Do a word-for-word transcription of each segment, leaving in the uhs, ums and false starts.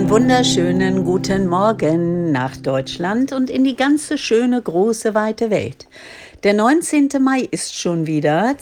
Einen wunderschönen guten Morgen nach Deutschland und in die ganze schöne, große, weite Welt. Der neunzehnte Mai ist schon wieder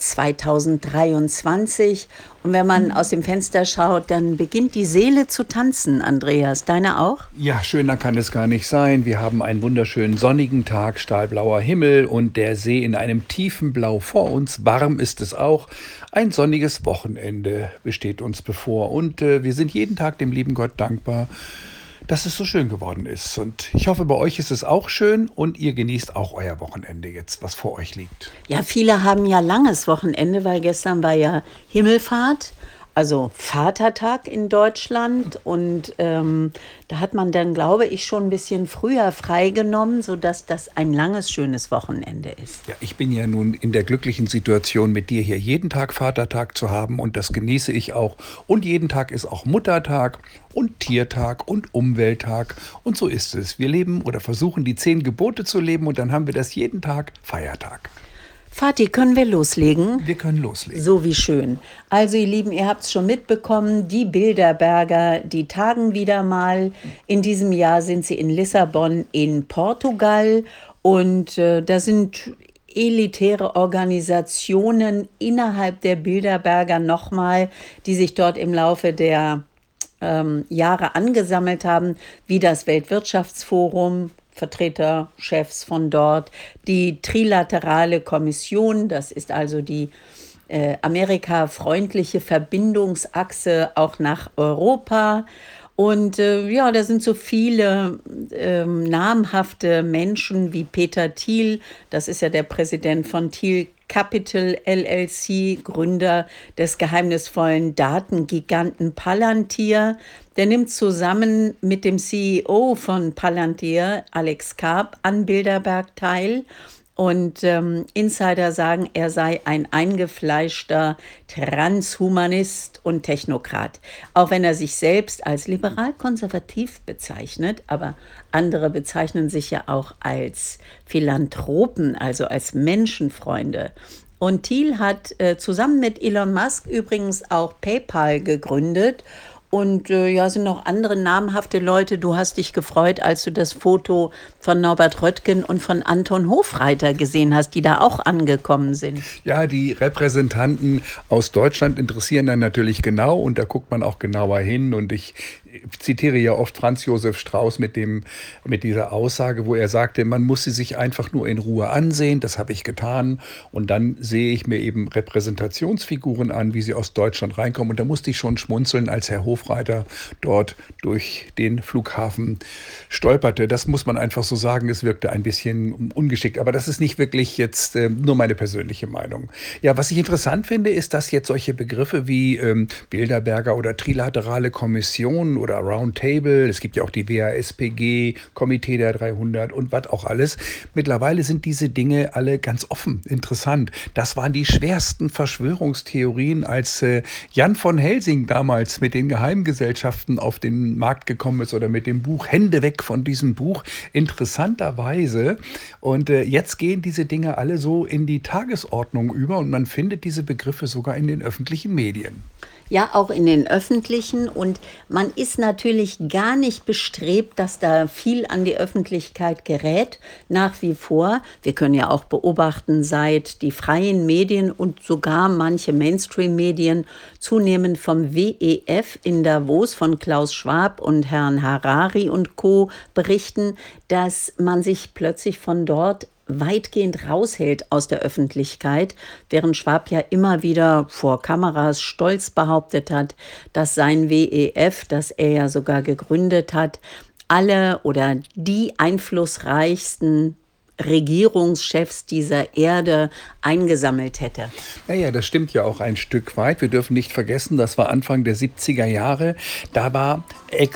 zweitausenddreiundzwanzig und wenn man aus dem Fenster schaut, dann beginnt die Seele zu tanzen, Andreas. Deine auch? Ja, schöner kann es gar nicht sein. Wir haben einen wunderschönen sonnigen Tag, stahlblauer Himmel und der See in einem tiefen Blau vor uns. Warm ist es auch. Ein sonniges Wochenende besteht uns bevor und äh, wir sind jeden Tag dem lieben Gott dankbar, dass es so schön geworden ist. Und ich hoffe, bei euch ist es auch schön und ihr genießt auch euer Wochenende jetzt, was vor euch liegt. Ja, viele haben ja langes Wochenende, weil gestern war ja Himmelfahrt, also Vatertag in Deutschland. Und ähm, da hat man dann, glaube ich, schon ein bisschen früher freigenommen, sodass das ein langes, schönes Wochenende ist. Ja, ich bin ja nun in der glücklichen Situation, mit dir hier jeden Tag Vatertag zu haben und das genieße ich auch. Und jeden Tag ist auch Muttertag und Tiertag und Umwelttag und so ist es. Wir leben oder versuchen die zehn Gebote zu leben und dann haben wir das jeden Tag Feiertag. Vati, können wir loslegen? Wir können loslegen. So wie schön. Also ihr Lieben, ihr habt es schon mitbekommen, die Bilderberger, die tagen wieder mal. In diesem Jahr sind sie in Lissabon in Portugal und äh, da sind elitäre Organisationen innerhalb der Bilderberger nochmal, die sich dort im Laufe der ähm, Jahre angesammelt haben, wie das Weltwirtschaftsforum, Vertreter, Chefs von dort, die Trilaterale Kommission, das ist also die äh, amerikafreundliche Verbindungsachse auch nach Europa. Und äh, ja, da sind so viele ähm, namhafte Menschen wie Peter Thiel, das ist ja der Präsident von Thiel Capital L L C, Gründer des geheimnisvollen Datengiganten Palantir. Der nimmt zusammen mit dem C E O von Palantir, Alex Karp, an Bilderberg teil. Und ähm, Insider sagen, er sei ein eingefleischter Transhumanist und Technokrat. Auch wenn er sich selbst als liberal-konservativ bezeichnet, aber andere bezeichnen sich ja auch als Philanthropen, also als Menschenfreunde. Und Thiel hat äh, zusammen mit Elon Musk übrigens auch PayPal gegründet. Und äh, ja, sind noch andere namhafte Leute. Du hast dich gefreut, als du das Foto von Norbert Röttgen und von Anton Hofreiter gesehen hast, die da auch angekommen sind. Ja, die Repräsentanten aus Deutschland interessieren dann natürlich genau und da guckt man auch genauer hin und ich zitiere ja oft Franz Josef Strauß mit dem, mit dieser Aussage, wo er sagte, man muss sie sich einfach nur in Ruhe ansehen. Das habe ich getan. Und dann sehe ich mir eben Repräsentationsfiguren an, wie sie aus Deutschland reinkommen. Und da musste ich schon schmunzeln, als Herr Hofreiter dort durch den Flughafen stolperte. Das muss man einfach so sagen. Es wirkte ein bisschen ungeschickt. Aber das ist nicht wirklich jetzt äh, nur meine persönliche Meinung. Ja, was ich interessant finde, ist, dass jetzt solche Begriffe wie ähm, Bilderberger oder Trilaterale Kommission oder Roundtable, es gibt ja auch die W A S P G, Komitee der dreihundert und was auch alles. Mittlerweile sind diese Dinge alle ganz offen, interessant. Das waren die schwersten Verschwörungstheorien, als äh, Jan von Helsing damals mit den Geheimgesellschaften auf den Markt gekommen ist oder mit dem Buch Hände weg von diesem Buch. Interessanterweise. Und äh, jetzt gehen diese Dinge alle so in die Tagesordnung über und man findet diese Begriffe sogar in den öffentlichen Medien. Ja, auch in den öffentlichen. Und man ist natürlich gar nicht bestrebt, dass da viel an die Öffentlichkeit gerät, nach wie vor. Wir können ja auch beobachten, seit die freien Medien und sogar manche Mainstream-Medien zunehmend vom W E F in Davos von Klaus Schwab und Herrn Harari und Co. berichten, dass man sich plötzlich von dort weitgehend raushält aus der Öffentlichkeit, während Schwab ja immer wieder vor Kameras stolz behauptet hat, dass sein W E F, das er ja sogar gegründet hat, alle oder die einflussreichsten Regierungschefs dieser Erde eingesammelt hätte. Naja, das stimmt ja auch ein Stück weit. Wir dürfen nicht vergessen, das war Anfang der siebziger Jahre. Da war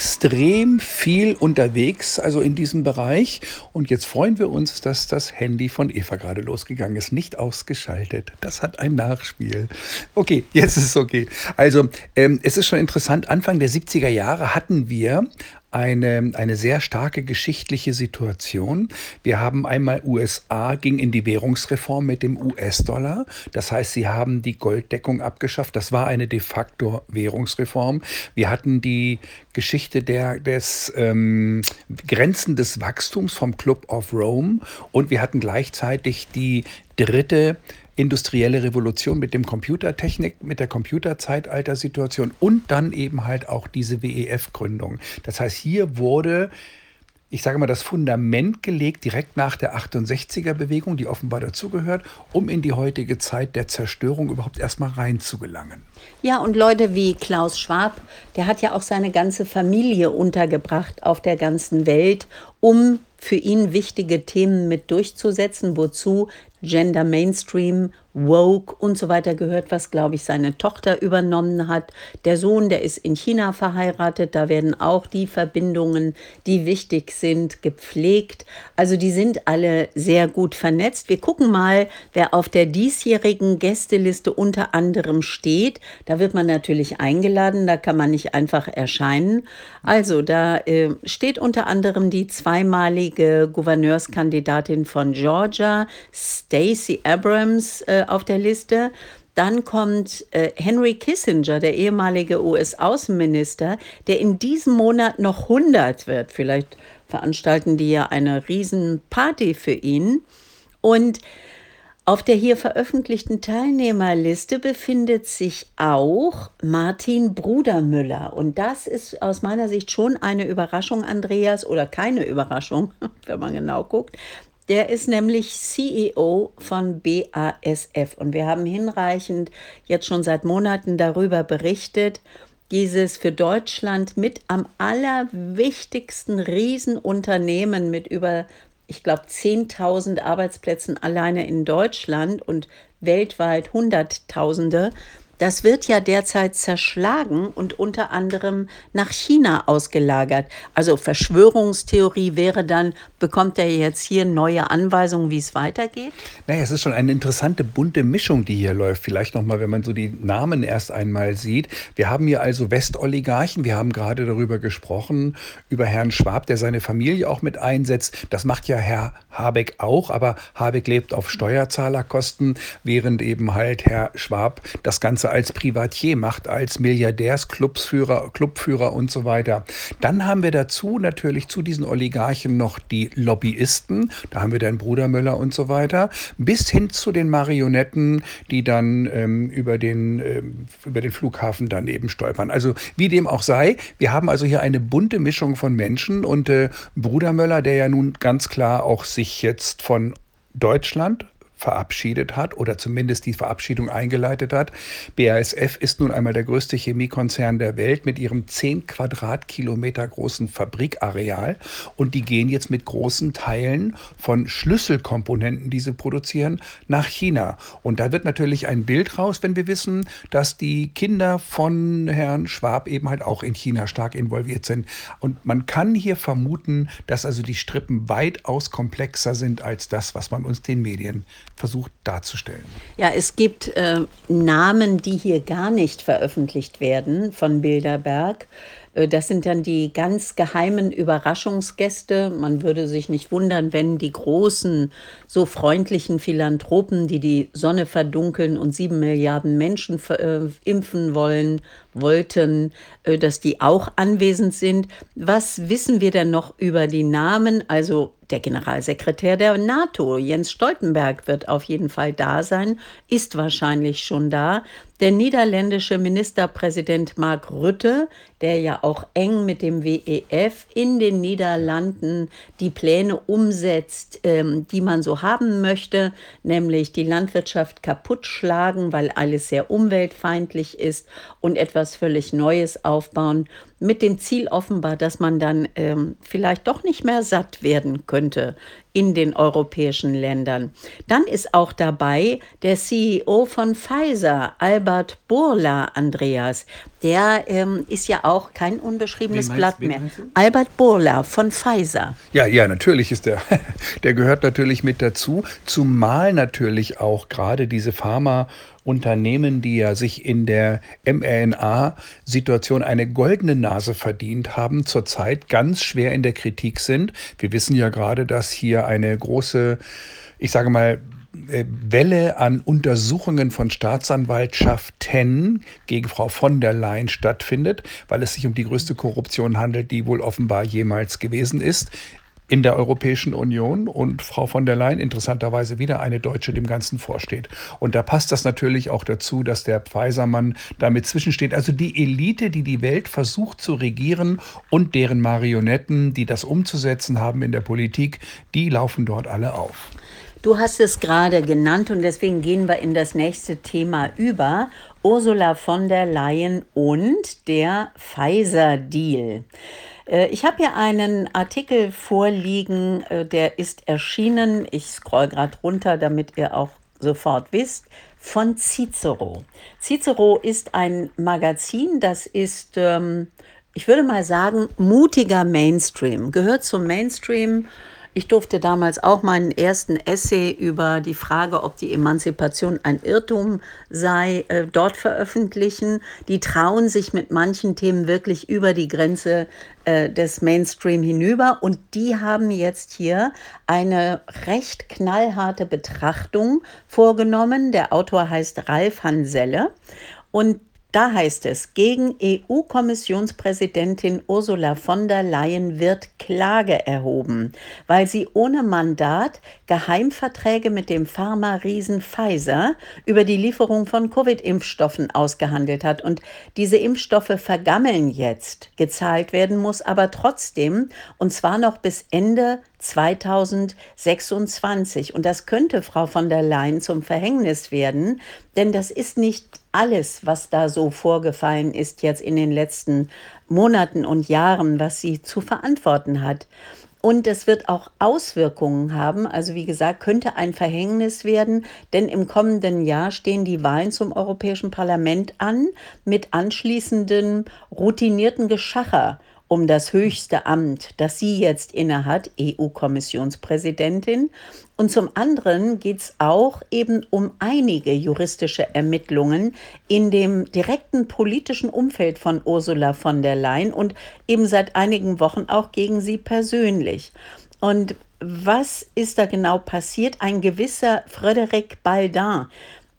extrem viel unterwegs, also in diesem Bereich. Und jetzt freuen wir uns, dass das Handy von Eva gerade losgegangen ist. Nicht ausgeschaltet. Das hat ein Nachspiel. Okay, jetzt ist es okay. Also, ähm, es ist schon interessant. Anfang der siebziger Jahre hatten wir eine, eine sehr starke geschichtliche Situation. Wir haben einmal U S A ging in die Währungsreform mit dem U S-Dollar. Das heißt, sie haben die Golddeckung abgeschafft. Das war eine de facto Währungsreform. Wir hatten die Geschichte der, des ähm, Grenzen des Wachstums vom Club of Rome und wir hatten gleichzeitig die dritte industrielle Revolution mit dem Computertechnik, mit der Computerzeitaltersituation und dann eben halt auch diese W E F-Gründung. Das heißt, hier wurde, ich sage mal, das Fundament gelegt direkt nach der achtundsechziger-Bewegung, die offenbar dazugehört, um in die heutige Zeit der Zerstörung überhaupt erstmal reinzugelangen. Ja, und Leute wie Klaus Schwab, der hat ja auch seine ganze Familie untergebracht auf der ganzen Welt, um für ihn wichtige Themen mit durchzusetzen, wozu Gender Mainstream, Woke und so weiter gehört, was, glaube ich, seine Tochter übernommen hat. Der Sohn, der ist in China verheiratet, da werden auch die Verbindungen, die wichtig sind, gepflegt. Also die sind alle sehr gut vernetzt. Wir gucken mal, wer auf der diesjährigen Gästeliste unter anderem steht. Da wird man natürlich eingeladen, da kann man nicht einfach erscheinen. Also da äh, steht unter anderem die zweimalige Gouverneurskandidatin von Georgia, Stacey Abrams, äh, auf der Liste. Dann kommt äh, Henry Kissinger, der ehemalige U S-Außenminister, der in diesem Monat noch hundert wird. Vielleicht veranstalten die ja eine Riesenparty für ihn. Und auf der hier veröffentlichten Teilnehmerliste befindet sich auch Martin Brudermüller. Und das ist aus meiner Sicht schon eine Überraschung, Andreas, oder keine Überraschung, wenn man genau guckt. Der ist nämlich C E O von B A S F. Und wir haben hinreichend jetzt schon seit Monaten darüber berichtet, dieses für Deutschland mit am allerwichtigsten Riesenunternehmen mit über, ich glaube, zehntausend Arbeitsplätzen alleine in Deutschland und weltweit Hunderttausende. Das wird ja derzeit zerschlagen und unter anderem nach China ausgelagert. Also Verschwörungstheorie wäre dann, bekommt er jetzt hier neue Anweisungen, wie es weitergeht? Naja, es ist schon eine interessante bunte Mischung, die hier läuft. Vielleicht nochmal, wenn man so die Namen erst einmal sieht. Wir haben hier also Westoligarchen. Wir haben gerade darüber gesprochen, über Herrn Schwab, der seine Familie auch mit einsetzt. Das macht ja Herr Habeck auch, aber Habeck lebt auf Steuerzahlerkosten, während eben halt Herr Schwab das Ganze als Privatier macht, als Milliardärsclubführer, Clubführer und so weiter. Dann haben wir dazu natürlich zu diesen Oligarchen noch die Lobbyisten, da haben wir dann Brudermüller und so weiter, bis hin zu den Marionetten, die dann ähm, über, den, ähm, über den Flughafen daneben stolpern. Also wie dem auch sei, wir haben also hier eine bunte Mischung von Menschen und äh, Brudermüller, der ja nun ganz klar auch sich jetzt von Deutschland verabschiedet hat oder zumindest die Verabschiedung eingeleitet hat. B A S F ist nun einmal der größte Chemiekonzern der Welt mit ihrem zehn Quadratkilometer großen Fabrikareal und die gehen jetzt mit großen Teilen von Schlüsselkomponenten, die sie produzieren, nach China. Und da wird natürlich ein Bild raus, wenn wir wissen, dass die Kinder von Herrn Schwab eben halt auch in China stark involviert sind. Und man kann hier vermuten, dass also die Strippen weitaus komplexer sind als das, was man uns den Medien versucht darzustellen. Ja, es gibt äh, Namen, die hier gar nicht veröffentlicht werden von Bilderberg. Äh, das sind dann die ganz geheimen Überraschungsgäste. Man würde sich nicht wundern, wenn die großen, so freundlichen Philanthropen, die die Sonne verdunkeln und sieben Milliarden Menschen äh, impfen wollen, wollten, äh, dass die auch anwesend sind. Was wissen wir denn noch über die Namen? Also der Generalsekretär der NATO, Jens Stoltenberg, wird auf jeden Fall da sein, ist wahrscheinlich schon da. Der niederländische Ministerpräsident Mark Rutte, der ja auch eng mit dem W E F in den Niederlanden die Pläne umsetzt, ähm, die man so haben möchte, nämlich die Landwirtschaft kaputt schlagen, weil alles sehr umweltfeindlich ist und etwas völlig Neues aufbauen, mit dem Ziel offenbar, dass man dann ähm, vielleicht doch nicht mehr satt werden könnte in den europäischen Ländern. Dann ist auch dabei der C E O von Pfizer, Albert Bourla, Andreas. Der ähm, ist ja auch kein unbeschriebenes Wen Blatt meinst- wen mehr. meinst du? Albert Bourla von Pfizer. Ja, ja, natürlich ist der, der gehört natürlich mit dazu, zumal natürlich auch gerade diese Pharma- Unternehmen, die ja sich in der mRNA-Situation eine goldene Nase verdient haben, zurzeit ganz schwer in der Kritik sind. Wir wissen ja gerade, dass hier eine große, ich sage mal, äh, Welle an Untersuchungen von Staatsanwaltschaften gegen Frau von der Leyen stattfindet, weil es sich um die größte Korruption handelt, die wohl offenbar jemals gewesen ist in der Europäischen Union, und Frau von der Leyen interessanterweise wieder eine Deutsche dem Ganzen vorsteht. Und da passt das natürlich auch dazu, dass der Pfizer-Mann damit zwischensteht. Also die Elite, die die Welt versucht zu regieren, und deren Marionetten, die das umzusetzen haben in der Politik, die laufen dort alle auf. Du hast es gerade genannt und deswegen gehen wir in das nächste Thema über. Ursula von der Leyen und der Pfizer-Deal. Äh, Ich habe hier einen Artikel vorliegen, äh, der ist erschienen. Ich scroll gerade runter, damit ihr auch sofort wisst, von Cicero. Cicero ist ein Magazin, das ist, ähm, ich würde mal sagen, mutiger Mainstream, gehört zum Mainstream. Ich durfte damals auch meinen ersten Essay über die Frage, ob die Emanzipation ein Irrtum sei, äh, dort veröffentlichen. Die trauen sich mit manchen Themen wirklich über die Grenze äh, des Mainstream hinüber. Und die haben jetzt hier eine recht knallharte Betrachtung vorgenommen. Der Autor heißt Ralf Hanselle. Und da heißt es, gegen E U-Kommissionspräsidentin Ursula von der Leyen wird Klage erhoben, weil sie ohne Mandat Geheimverträge mit dem Pharma-Riesen Pfizer über die Lieferung von Covid-Impfstoffen ausgehandelt hat. Und diese Impfstoffe vergammeln jetzt. Gezahlt werden muss aber trotzdem, und zwar noch bis Ende zweitausendsechsundzwanzig. Und das könnte Frau von der Leyen zum Verhängnis werden, denn das ist nicht alles, was da so vorgefallen ist jetzt in den letzten Monaten und Jahren, was sie zu verantworten hat. Und es wird auch Auswirkungen haben, also wie gesagt, könnte ein Verhängnis werden, denn im kommenden Jahr stehen die Wahlen zum Europäischen Parlament an mit anschließendem routinierten Geschacher um das höchste Amt, das sie jetzt innehat, E U-Kommissionspräsidentin. Und zum anderen geht es auch eben um einige juristische Ermittlungen in dem direkten politischen Umfeld von Ursula von der Leyen und eben seit einigen Wochen auch gegen sie persönlich. Und was ist da genau passiert? Ein gewisser Frédéric Baldin,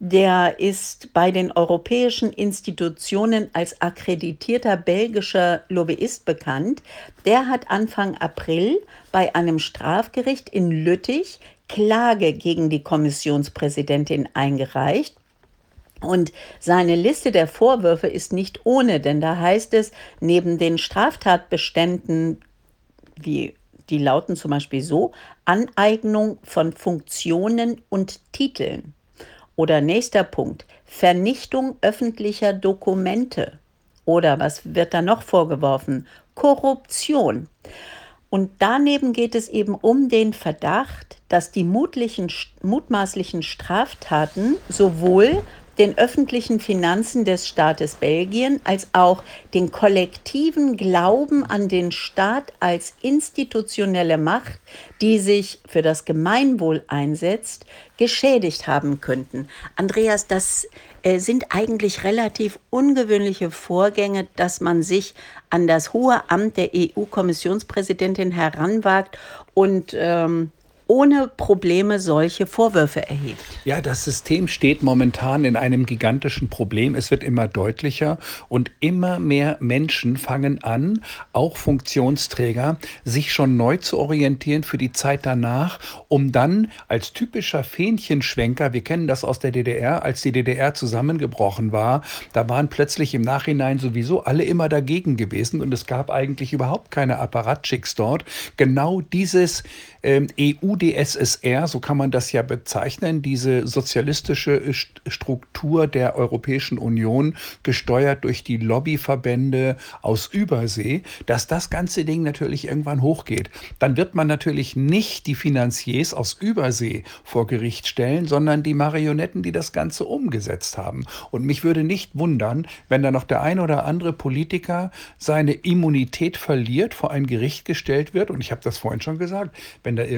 der ist bei den europäischen Institutionen als akkreditierter belgischer Lobbyist bekannt. Der hat Anfang April bei einem Strafgericht in Lüttich Klage gegen die Kommissionspräsidentin eingereicht. Und seine Liste der Vorwürfe ist nicht ohne, denn da heißt es, neben den Straftatbeständen, wie die lauten zum Beispiel so, Aneignung von Funktionen und Titeln. Oder nächster Punkt, Vernichtung öffentlicher Dokumente. Oder was wird da noch vorgeworfen? Korruption. Und daneben geht es eben um den Verdacht, dass die mutlichen, mutmaßlichen Straftaten sowohl den öffentlichen Finanzen des Staates Belgien als auch den kollektiven Glauben an den Staat als institutionelle Macht, die sich für das Gemeinwohl einsetzt, geschädigt haben könnten. Andreas, das äh, sind eigentlich relativ ungewöhnliche Vorgänge, dass man sich an das hohe Amt der E U-Kommissionspräsidentin heranwagt und ähm, ohne Probleme solche Vorwürfe erhebt. Ja, das System steht momentan in einem gigantischen Problem. Es wird immer deutlicher und immer mehr Menschen fangen an, auch Funktionsträger, sich schon neu zu orientieren für die Zeit danach, um dann als typischer Fähnchenschwenker, wir kennen das aus der D D R, als die D D R zusammengebrochen war, da waren plötzlich im Nachhinein sowieso alle immer dagegen gewesen und es gab eigentlich überhaupt keine Apparatschicks dort. Genau dieses ähm, E U-D S S R, so kann man das ja bezeichnen, diese sozialistische Struktur der Europäischen Union, gesteuert durch die Lobbyverbände aus Übersee, dass das ganze Ding natürlich irgendwann hochgeht. Dann wird man natürlich nicht die Finanziers aus Übersee vor Gericht stellen, sondern die Marionetten, die das Ganze umgesetzt haben. Und mich würde nicht wundern, wenn da noch der ein oder andere Politiker seine Immunität verliert, vor ein Gericht gestellt wird. Und ich habe das vorhin schon gesagt, wenn da irgendwelche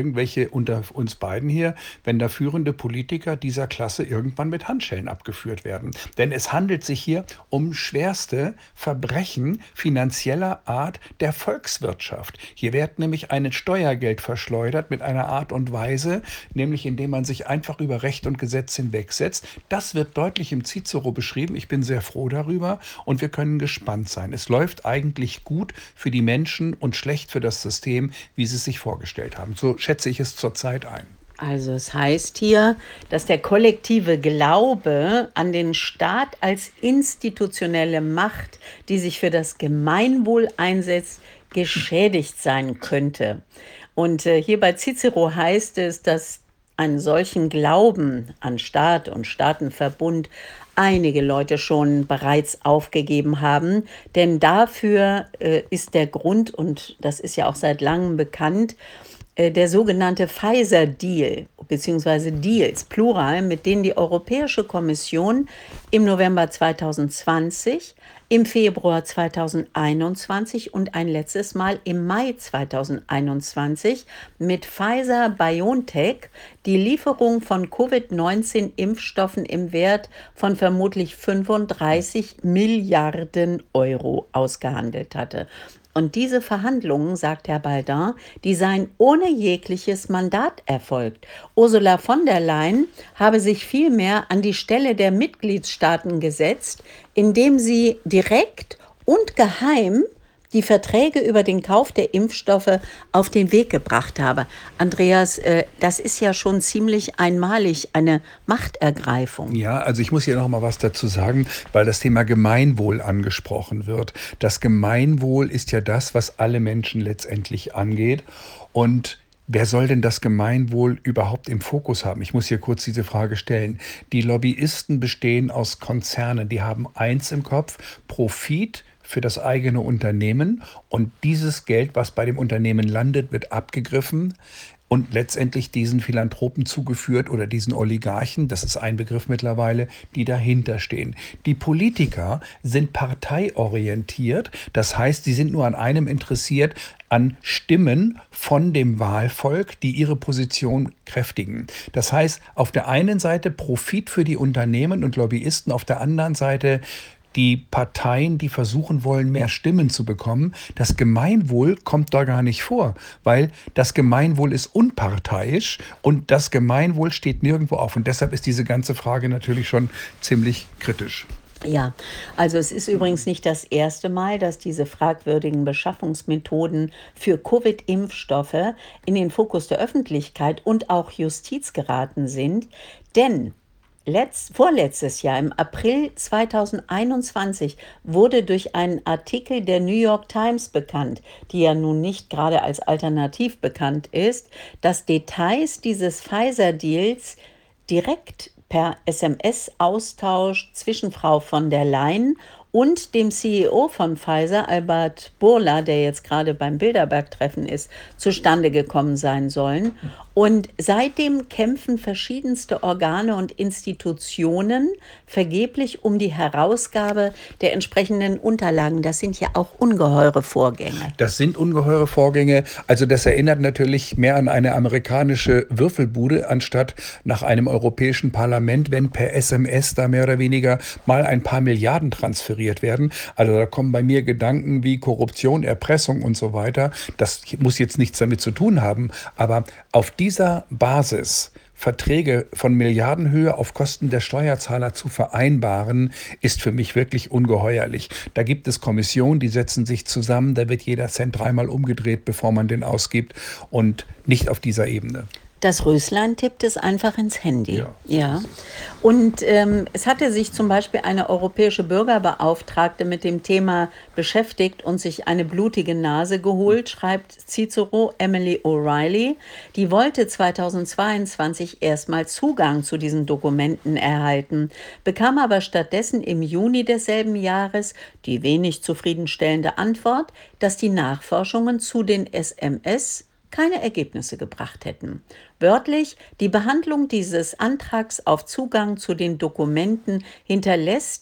unter uns beiden hier, wenn da führende Politiker dieser Klasse irgendwann mit Handschellen abgeführt werden. Denn es handelt sich hier um schwerste Verbrechen finanzieller Art der Volkswirtschaft. Hier wird nämlich ein Steuergeld verschleudert mit einer Art und Weise, nämlich indem man sich einfach über Recht und Gesetz hinwegsetzt. Das wird deutlich im Cicero beschrieben. Ich bin sehr froh darüber und wir können gespannt sein. Es läuft eigentlich gut für die Menschen und schlecht für das System, wie sie es sich vorgestellt haben. So schätze ich es zurzeit ein. Also es heißt hier, dass der kollektive Glaube an den Staat als institutionelle Macht, die sich für das Gemeinwohl einsetzt, geschädigt sein könnte. Und äh, hier bei Cicero heißt es, dass einen solchen Glauben an Staat und Staatenverbund einige Leute schon bereits aufgegeben haben. Denn dafür äh, ist der Grund, und das ist ja auch seit langem bekannt, äh, der sogenannte Pfizer-Deal, beziehungsweise Deals, Plural, mit denen die Europäische Kommission im November zweitausendzwanzig, im Februar zweitausendeinundzwanzig und ein letztes Mal im Mai zweitausendeinundzwanzig mit Pfizer-BioNTech die Lieferung von Covid neunzehn Impfstoffen im Wert von vermutlich fünfunddreißig Milliarden Euro ausgehandelt hatte. Und diese Verhandlungen, sagt Herr Baldin, die seien ohne jegliches Mandat erfolgt. Ursula von der Leyen habe sich vielmehr an die Stelle der Mitgliedstaaten gesetzt, indem sie direkt und geheim die Verträge über den Kauf der Impfstoffe auf den Weg gebracht habe. Andreas, äh, das ist ja schon ziemlich einmalig, eine Machtergreifung. Ja, also ich muss hier noch mal was dazu sagen, weil das Thema Gemeinwohl angesprochen wird. Das Gemeinwohl ist ja das, was alle Menschen letztendlich angeht. Und wer soll denn das Gemeinwohl überhaupt im Fokus haben? Ich muss hier kurz diese Frage stellen. Die Lobbyisten bestehen aus Konzernen, die haben eins im Kopf: Profit für das eigene Unternehmen, und dieses Geld, was bei dem Unternehmen landet, wird abgegriffen und letztendlich diesen Philanthropen zugeführt oder diesen Oligarchen, das ist ein Begriff mittlerweile, die dahinter stehen. Die Politiker sind parteiorientiert, das heißt, sie sind nur an einem interessiert: an Stimmen von dem Wahlvolk, die ihre Position kräftigen. Das heißt, auf der einen Seite Profit für die Unternehmen und Lobbyisten, auf der anderen Seite die Parteien, die versuchen wollen, mehr Stimmen zu bekommen. Das Gemeinwohl kommt da gar nicht vor, weil das Gemeinwohl ist unparteiisch und das Gemeinwohl steht nirgendwo auf. Und deshalb ist diese ganze Frage natürlich schon ziemlich kritisch. Ja, also es ist übrigens nicht das erste Mal, dass diese fragwürdigen Beschaffungsmethoden für Covid-Impfstoffe in den Fokus der Öffentlichkeit und auch Justiz geraten sind, denn Letzt, vorletztes Jahr, im April zweitausendeinundzwanzig, wurde durch einen Artikel der New York Times bekannt, die ja nun nicht gerade als alternativ bekannt ist, dass Details dieses Pfizer-Deals direkt per S M S-Austausch zwischen Frau von der Leyen und dem C E O von Pfizer, Albert Bourla, der jetzt gerade beim Bilderberg-Treffen ist, zustande gekommen sein sollen. Und seitdem kämpfen verschiedenste Organe und Institutionen vergeblich um die Herausgabe der entsprechenden Unterlagen. Das sind ja auch ungeheure Vorgänge. Das sind ungeheure Vorgänge. Also das erinnert natürlich mehr an eine amerikanische Würfelbude anstatt nach einem europäischen Parlament, wenn per S M S da mehr oder weniger mal ein paar Milliarden transferiert werden. Also da kommen bei mir Gedanken wie Korruption, Erpressung und so weiter. Das muss jetzt nichts damit zu tun haben, aber auf dieser Basis Verträge von Milliardenhöhe auf Kosten der Steuerzahler zu vereinbaren, ist für mich wirklich ungeheuerlich. Da gibt es Kommissionen, die setzen sich zusammen, da wird jeder Cent dreimal umgedreht, bevor man den ausgibt, und nicht auf dieser Ebene. Das Röslein tippt es einfach ins Handy. Ja. Ja. Und ähm, es hatte sich zum Beispiel eine europäische Bürgerbeauftragte mit dem Thema beschäftigt und sich eine blutige Nase geholt, schreibt Cicero. Emily O'Reilly. Die wollte zweitausendzweiundzwanzig erstmal Zugang zu diesen Dokumenten erhalten, bekam aber stattdessen im Juni desselben Jahres die wenig zufriedenstellende Antwort, dass die Nachforschungen zu den S M S keine Ergebnisse gebracht hätten. Wörtlich: Die Behandlung dieses Antrags auf Zugang zu den Dokumenten hinterlässt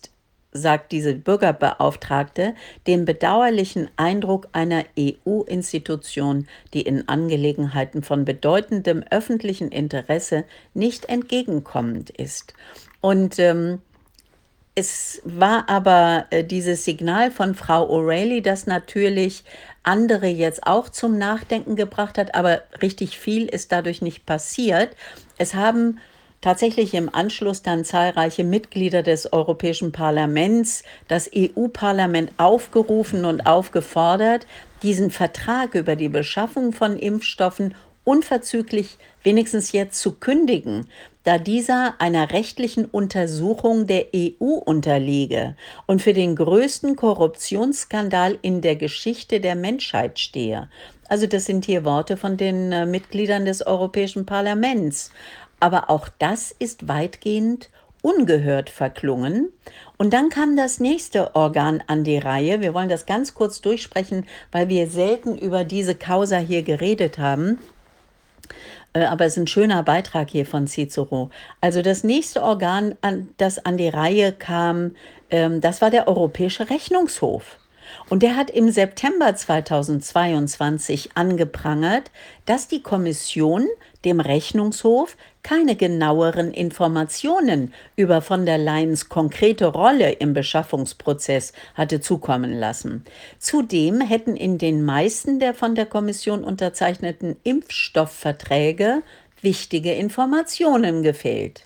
sagt diese Bürgerbeauftragte, den bedauerlichen Eindruck einer E U-Institution, die in Angelegenheiten von bedeutendem öffentlichen Interesse nicht entgegenkommend ist. Und ähm, es war aber äh, dieses Signal von Frau O'Reilly, das natürlich andere jetzt auch zum Nachdenken gebracht hat, aber richtig viel ist dadurch nicht passiert. Es haben tatsächlich im Anschluss dann zahlreiche Mitglieder des Europäischen Parlaments das E U-Parlament aufgerufen und aufgefordert, diesen Vertrag über die Beschaffung von Impfstoffen unverzüglich wenigstens jetzt zu kündigen, da dieser einer rechtlichen Untersuchung der E U unterliege und für den größten Korruptionsskandal in der Geschichte der Menschheit stehe. Also das sind hier Worte von den äh, Mitgliedern des Europäischen Parlaments. Aber auch das ist weitgehend ungehört verklungen. Und dann kam das nächste Organ an die Reihe. Wir wollen das ganz kurz durchsprechen, weil wir selten über diese Causa hier geredet haben. Äh, Aber es ist ein schöner Beitrag hier von Cicero. Also das nächste Organ, an, das an die Reihe kam, ähm, das war der Europäische Rechnungshof. Und der hat im September zweitausendzweiundzwanzig angeprangert, dass die Kommission dem Rechnungshof keine genaueren Informationen über von der Leyens konkrete Rolle im Beschaffungsprozess hatte zukommen lassen. Zudem hätten in den meisten der von der Kommission unterzeichneten Impfstoffverträge wichtige Informationen gefehlt.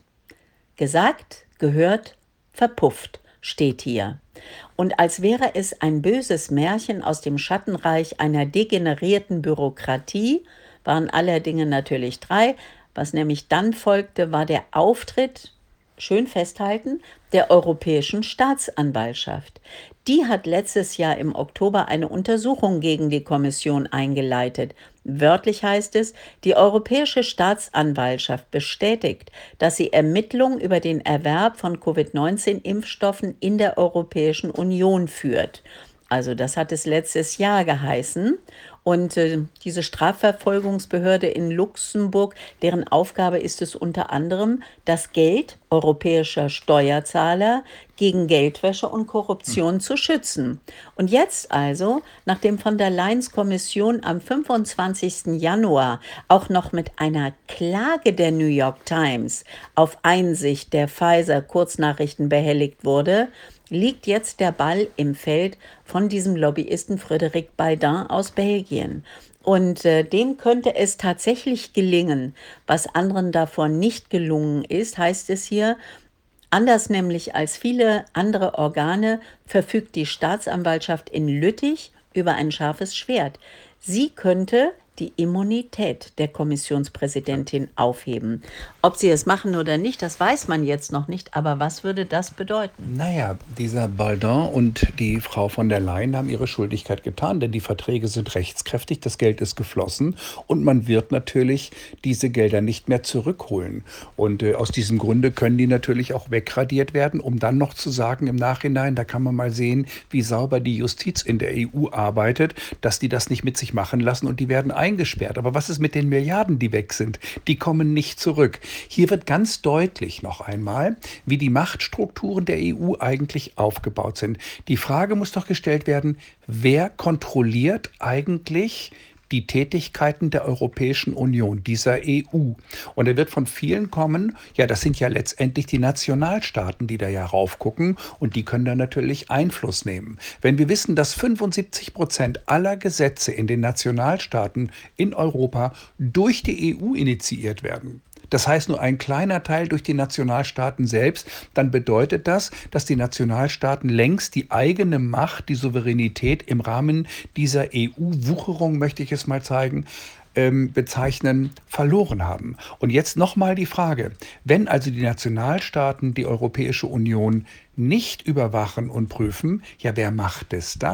Gesagt, gehört, verpufft, steht hier. Und als wäre es ein böses Märchen aus dem Schattenreich einer degenerierten Bürokratie, waren aller Dinge natürlich drei. Was nämlich dann folgte, war der Auftritt, schön festhalten, der Europäischen Staatsanwaltschaft. Die hat letztes Jahr im Oktober eine Untersuchung gegen die Kommission eingeleitet. Wörtlich heißt es, die Europäische Staatsanwaltschaft bestätigt, dass sie Ermittlungen über den Erwerb von Covid neunzehn Impfstoffen in der Europäischen Union führt. Also das hat es letztes Jahr geheißen. Und äh, diese Strafverfolgungsbehörde in Luxemburg, deren Aufgabe ist es unter anderem, das Geld europäischer Steuerzahler gegen Geldwäsche und Korruption zu schützen. Und jetzt also, nachdem von der Leyens Kommission am fünfundzwanzigsten Januar auch noch mit einer Klage der New York Times auf Einsicht der Pfizer-Kurznachrichten behelligt wurde, liegt jetzt der Ball im Feld von diesem Lobbyisten Frédéric Baidin aus Belgien. Und äh, dem könnte es tatsächlich gelingen, was anderen davon nicht gelungen ist, heißt es hier. Anders nämlich als viele andere Organe verfügt die Staatsanwaltschaft in Lüttich über ein scharfes Schwert. Sie könnte die Immunität der Kommissionspräsidentin aufheben. Ob sie es machen oder nicht, das weiß man jetzt noch nicht. Aber was würde das bedeuten? Naja, dieser Baldin und die Frau von der Leyen haben ihre Schuldigkeit getan, denn die Verträge sind rechtskräftig, das Geld ist geflossen und man wird natürlich diese Gelder nicht mehr zurückholen. Und äh, aus diesem Grunde können die natürlich auch wegradiert werden, um dann noch zu sagen im Nachhinein, da kann man mal sehen, wie sauber die Justiz in der E U arbeitet, dass die das nicht mit sich machen lassen und die werden eingesperrt. Aber was ist mit den Milliarden, die weg sind? Die kommen nicht zurück. Hier wird ganz deutlich noch einmal, wie die Machtstrukturen der E U eigentlich aufgebaut sind. Die Frage muss doch gestellt werden, wer kontrolliert eigentlich die Tätigkeiten der Europäischen Union, dieser E U? Und er wird von vielen kommen, ja, das sind ja letztendlich die Nationalstaaten, die da ja raufgucken und die können da natürlich Einfluss nehmen. Wenn wir wissen, dass fünfundsiebzig Prozent aller Gesetze in den Nationalstaaten in Europa durch die E U initiiert werden, das heißt nur ein kleiner Teil durch die Nationalstaaten selbst, dann bedeutet das, dass die Nationalstaaten längst die eigene Macht, die Souveränität im Rahmen dieser E U-Wucherung, möchte ich es mal zeigen, ähm, bezeichnen, verloren haben. Und jetzt nochmal die Frage, wenn also die Nationalstaaten die Europäische Union nicht überwachen und prüfen, ja, wer macht es dann?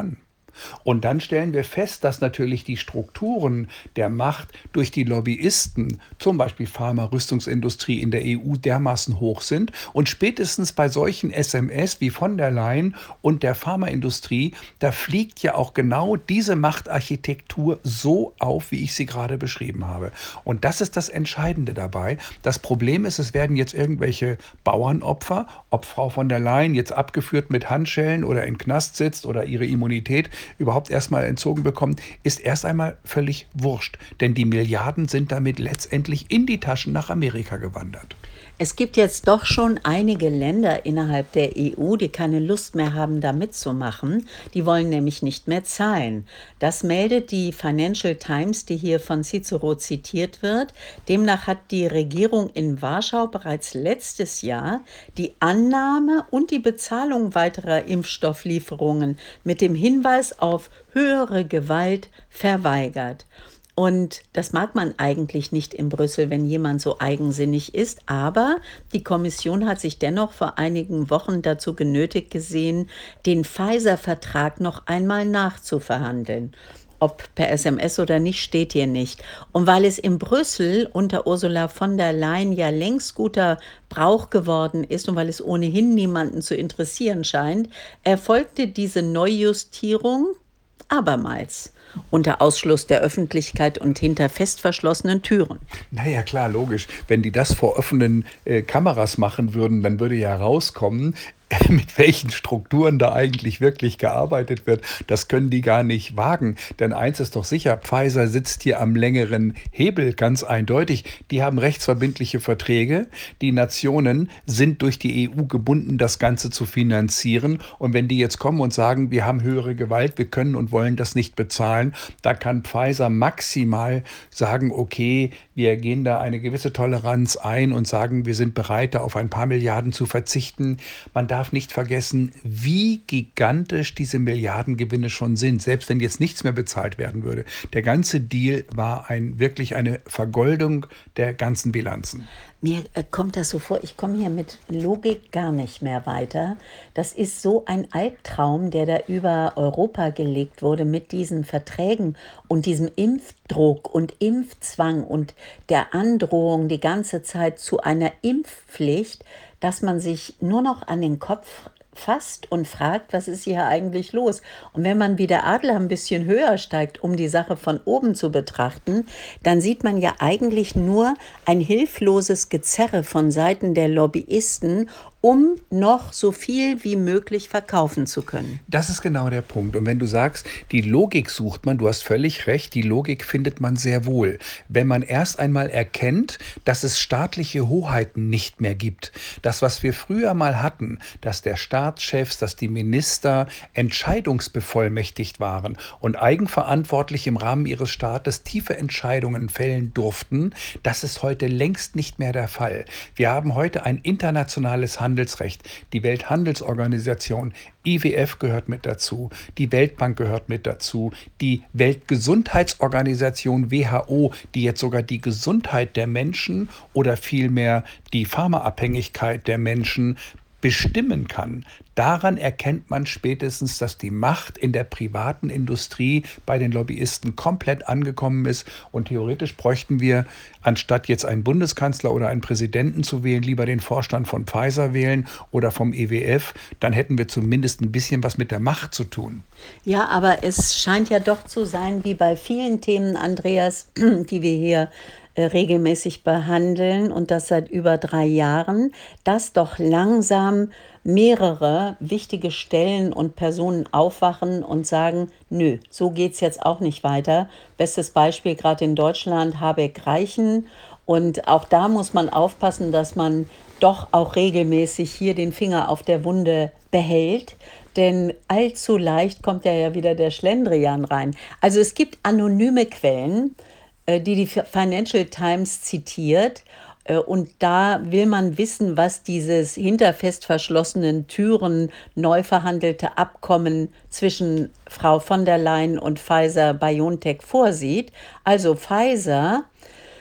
Und dann stellen wir fest, dass natürlich die Strukturen der Macht durch die Lobbyisten, zum Beispiel Pharma, Rüstungsindustrie in der E U, dermaßen hoch sind. Und spätestens bei solchen S M S wie von der Leyen und der Pharmaindustrie, da fliegt ja auch genau diese Machtarchitektur so auf, wie ich sie gerade beschrieben habe. Und das ist das Entscheidende dabei. Das Problem ist, es werden jetzt irgendwelche Bauernopfer, ob Frau von der Leyen jetzt abgeführt mit Handschellen oder in Knast sitzt oder ihre Immunität überhaupt erstmal entzogen bekommt, ist erst einmal völlig wurscht. Denn die Milliarden sind damit letztendlich in die Taschen nach Amerika gewandert. Es gibt jetzt doch schon einige Länder innerhalb der E U, die keine Lust mehr haben, da mitzumachen. Die wollen nämlich nicht mehr zahlen. Das meldet die Financial Times, die hier von Cicero zitiert wird. Demnach hat die Regierung in Warschau bereits letztes Jahr die Annahme und die Bezahlung weiterer Impfstofflieferungen mit dem Hinweis auf höhere Gewalt verweigert. Und das mag man eigentlich nicht in Brüssel, wenn jemand so eigensinnig ist. Aber die Kommission hat sich dennoch vor einigen Wochen dazu genötigt gesehen, den Pfizer-Vertrag noch einmal nachzuverhandeln. Ob per S M S oder nicht, steht hier nicht. Und weil es in Brüssel unter Ursula von der Leyen ja längst guter Brauch geworden ist und weil es ohnehin niemanden zu interessieren scheint, erfolgte diese Neujustierung abermals unter Ausschluss der Öffentlichkeit und hinter fest verschlossenen Türen. Na ja, klar, logisch. Wenn die das vor offenen äh, Kameras machen würden, dann würde ja rauskommen, mit welchen Strukturen da eigentlich wirklich gearbeitet wird. Das können die gar nicht wagen. Denn eins ist doch sicher, Pfizer sitzt hier am längeren Hebel, ganz eindeutig. Die haben rechtsverbindliche Verträge. Die Nationen sind durch die E U gebunden, das Ganze zu finanzieren. Und wenn die jetzt kommen und sagen, wir haben höhere Gewalt, wir können und wollen das nicht bezahlen, da kann Pfizer maximal sagen, okay, wir gehen da eine gewisse Toleranz ein und sagen, wir sind bereit, da auf ein paar Milliarden zu verzichten. Man darf nicht vergessen, wie gigantisch diese Milliardengewinne schon sind, selbst wenn jetzt nichts mehr bezahlt werden würde. Der ganze Deal war ein, wirklich eine Vergoldung der ganzen Bilanzen. Mir äh, kommt das so vor, ich komme hier mit Logik gar nicht mehr weiter. Das ist so ein Albtraum, der da über Europa gelegt wurde mit diesen Verträgen und diesem Impfdruck und Impfzwang und der Androhung die ganze Zeit zu einer Impfpflicht, dass man sich nur noch an den Kopf fasst und fragt, was ist hier eigentlich los? Und wenn man wie der Adler ein bisschen höher steigt, um die Sache von oben zu betrachten, dann sieht man ja eigentlich nur ein hilfloses Gezerre von Seiten der Lobbyisten, um noch so viel wie möglich verkaufen zu können. Das ist genau der Punkt. Und wenn du sagst, die Logik sucht man, du hast völlig recht, die Logik findet man sehr wohl. Wenn man erst einmal erkennt, dass es staatliche Hoheiten nicht mehr gibt. Das, was wir früher mal hatten, dass der Staatschefs, dass die Minister entscheidungsbevollmächtigt waren und eigenverantwortlich im Rahmen ihres Staates tiefe Entscheidungen fällen durften, das ist heute längst nicht mehr der Fall. Wir haben heute ein internationales Handelsrecht. Handelsrecht, die Welthandelsorganisation, I W F gehört mit dazu, die Weltbank gehört mit dazu, die Weltgesundheitsorganisation W H O, die jetzt sogar die Gesundheit der Menschen oder vielmehr die Pharmaabhängigkeit der Menschen bestimmen kann. Daran erkennt man spätestens, dass die Macht in der privaten Industrie bei den Lobbyisten komplett angekommen ist. Und theoretisch bräuchten wir, anstatt jetzt einen Bundeskanzler oder einen Präsidenten zu wählen, lieber den Vorstand von Pfizer wählen oder vom I W F. Dann hätten wir zumindest ein bisschen was mit der Macht zu tun. Ja, aber es scheint ja doch zu sein, wie bei vielen Themen, Andreas, die wir hier äh, regelmäßig behandeln und das seit über drei Jahren, dass doch langsam mehrere wichtige Stellen und Personen aufwachen und sagen, nö, so geht's jetzt auch nicht weiter. Bestes Beispiel gerade in Deutschland, Habeck-Reichen. Und auch da muss man aufpassen, dass man doch auch regelmäßig hier den Finger auf der Wunde behält. Denn allzu leicht kommt ja ja wieder der Schlendrian rein. Also es gibt anonyme Quellen, äh, die die Financial Times zitiert. Äh, Und da will man wissen, was dieses hinter fest verschlossenen Türen neu verhandelte Abkommen zwischen Frau von der Leyen und Pfizer-BioNTech vorsieht. Also Pfizer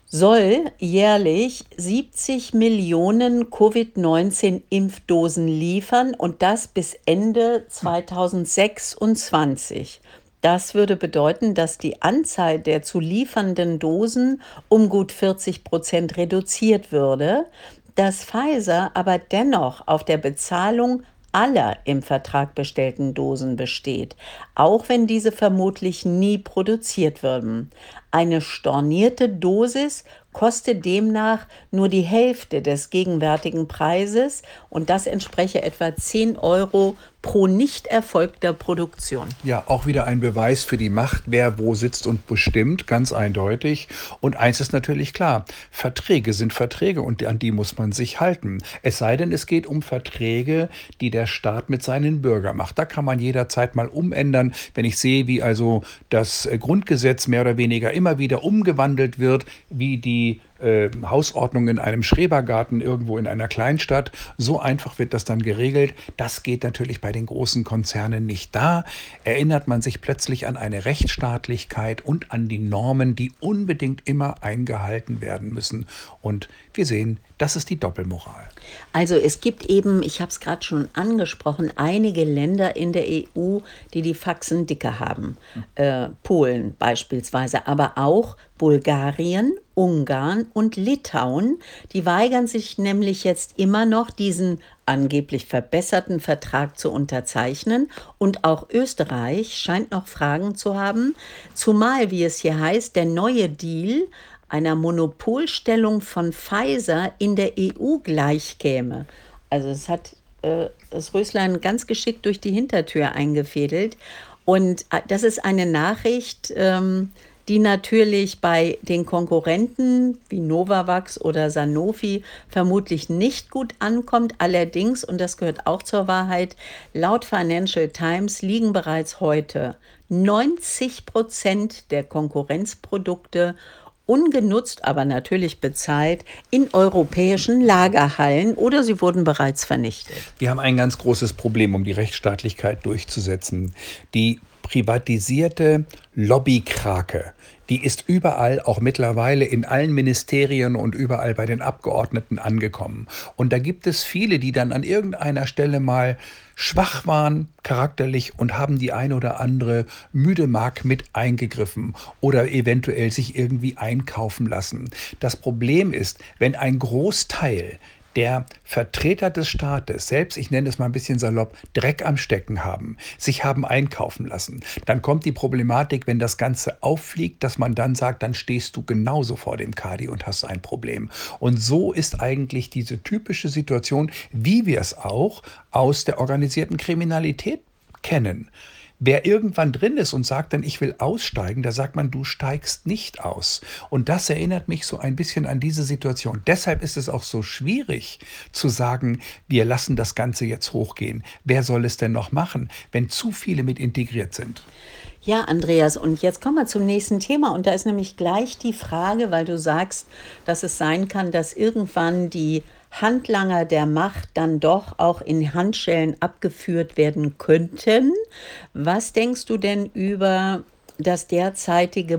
soll jährlich siebzig Millionen Covid neunzehn-Impfdosen liefern und das bis Ende zweitausendsechsundzwanzig. Das würde bedeuten, dass die Anzahl der zu liefernden Dosen um gut vierzig Prozent reduziert würde, dass Pfizer aber dennoch auf der Bezahlung aller im Vertrag bestellten Dosen besteht, auch wenn diese vermutlich nie produziert würden. Eine stornierte Dosis kostet demnach nur die Hälfte des gegenwärtigen Preises und das entspreche etwa zehn Euro pro nicht erfolgter Produktion. Ja, auch wieder ein Beweis für die Macht, wer wo sitzt und bestimmt, ganz eindeutig. Und eins ist natürlich klar, Verträge sind Verträge und an die muss man sich halten. Es sei denn, es geht um Verträge, die der Staat mit seinen Bürgern macht. Da kann man jederzeit mal umändern. Wenn ich sehe, wie also das äh, Grundgesetz mehr oder weniger immer wieder umgewandelt wird, wie die äh, Hausordnung in einem Schrebergarten irgendwo in einer Kleinstadt. So einfach wird das dann geregelt. Das geht natürlich bei den großen Konzernen nicht. Da erinnert man sich plötzlich an eine Rechtsstaatlichkeit und an die Normen, die unbedingt immer eingehalten werden müssen. Und wir sehen, das ist die Doppelmoral. Also es gibt eben, ich habe es gerade schon angesprochen, einige Länder in der E U, die die Faxen dicker haben. Äh, Polen beispielsweise, aber auch Bulgarien, Ungarn und Litauen. Die weigern sich nämlich jetzt immer noch, diesen angeblich verbesserten Vertrag zu unterzeichnen. Und auch Österreich scheint noch Fragen zu haben, zumal, wie es hier heißt, der neue Deal einer Monopolstellung von Pfizer in der E U gleichkäme. Also es hat äh, das Röslein ganz geschickt durch die Hintertür eingefädelt. Und äh, das ist eine Nachricht, ähm, die natürlich bei den Konkurrenten wie Novavax oder Sanofi vermutlich nicht gut ankommt. Allerdings, und das gehört auch zur Wahrheit, laut Financial Times liegen bereits heute neunzig Prozent der Konkurrenzprodukte ungenutzt, aber natürlich bezahlt, in europäischen Lagerhallen oder sie wurden bereits vernichtet. Wir haben ein ganz großes Problem, um die Rechtsstaatlichkeit durchzusetzen. Die privatisierte Lobbykrake, die ist überall, auch mittlerweile in allen Ministerien und überall bei den Abgeordneten angekommen. Und da gibt es viele, die dann an irgendeiner Stelle mal schwach waren charakterlich und haben die eine oder andere müde Mark mit eingegriffen oder eventuell sich irgendwie einkaufen lassen. Das Problem ist, wenn ein Großteil der Vertreter des Staates selbst, ich nenne es mal ein bisschen salopp, Dreck am Stecken haben, sich haben einkaufen lassen, dann kommt die Problematik, wenn das Ganze auffliegt, dass man dann sagt, dann stehst du genauso vor dem Kadi und hast ein Problem. Und so ist eigentlich diese typische Situation, wie wir es auch aus der organisierten Kriminalität kennen. Wer irgendwann drin ist und sagt dann, ich will aussteigen, da sagt man, du steigst nicht aus. Und das erinnert mich so ein bisschen an diese Situation. Deshalb ist es auch so schwierig zu sagen, wir lassen das Ganze jetzt hochgehen. Wer soll es denn noch machen, wenn zu viele mit integriert sind? Ja, Andreas, und jetzt kommen wir zum nächsten Thema. Und da ist nämlich gleich die Frage, weil du sagst, dass es sein kann, dass irgendwann die Handlanger der Macht dann doch auch in Handschellen abgeführt werden könnten. Was denkst du denn über das derzeitige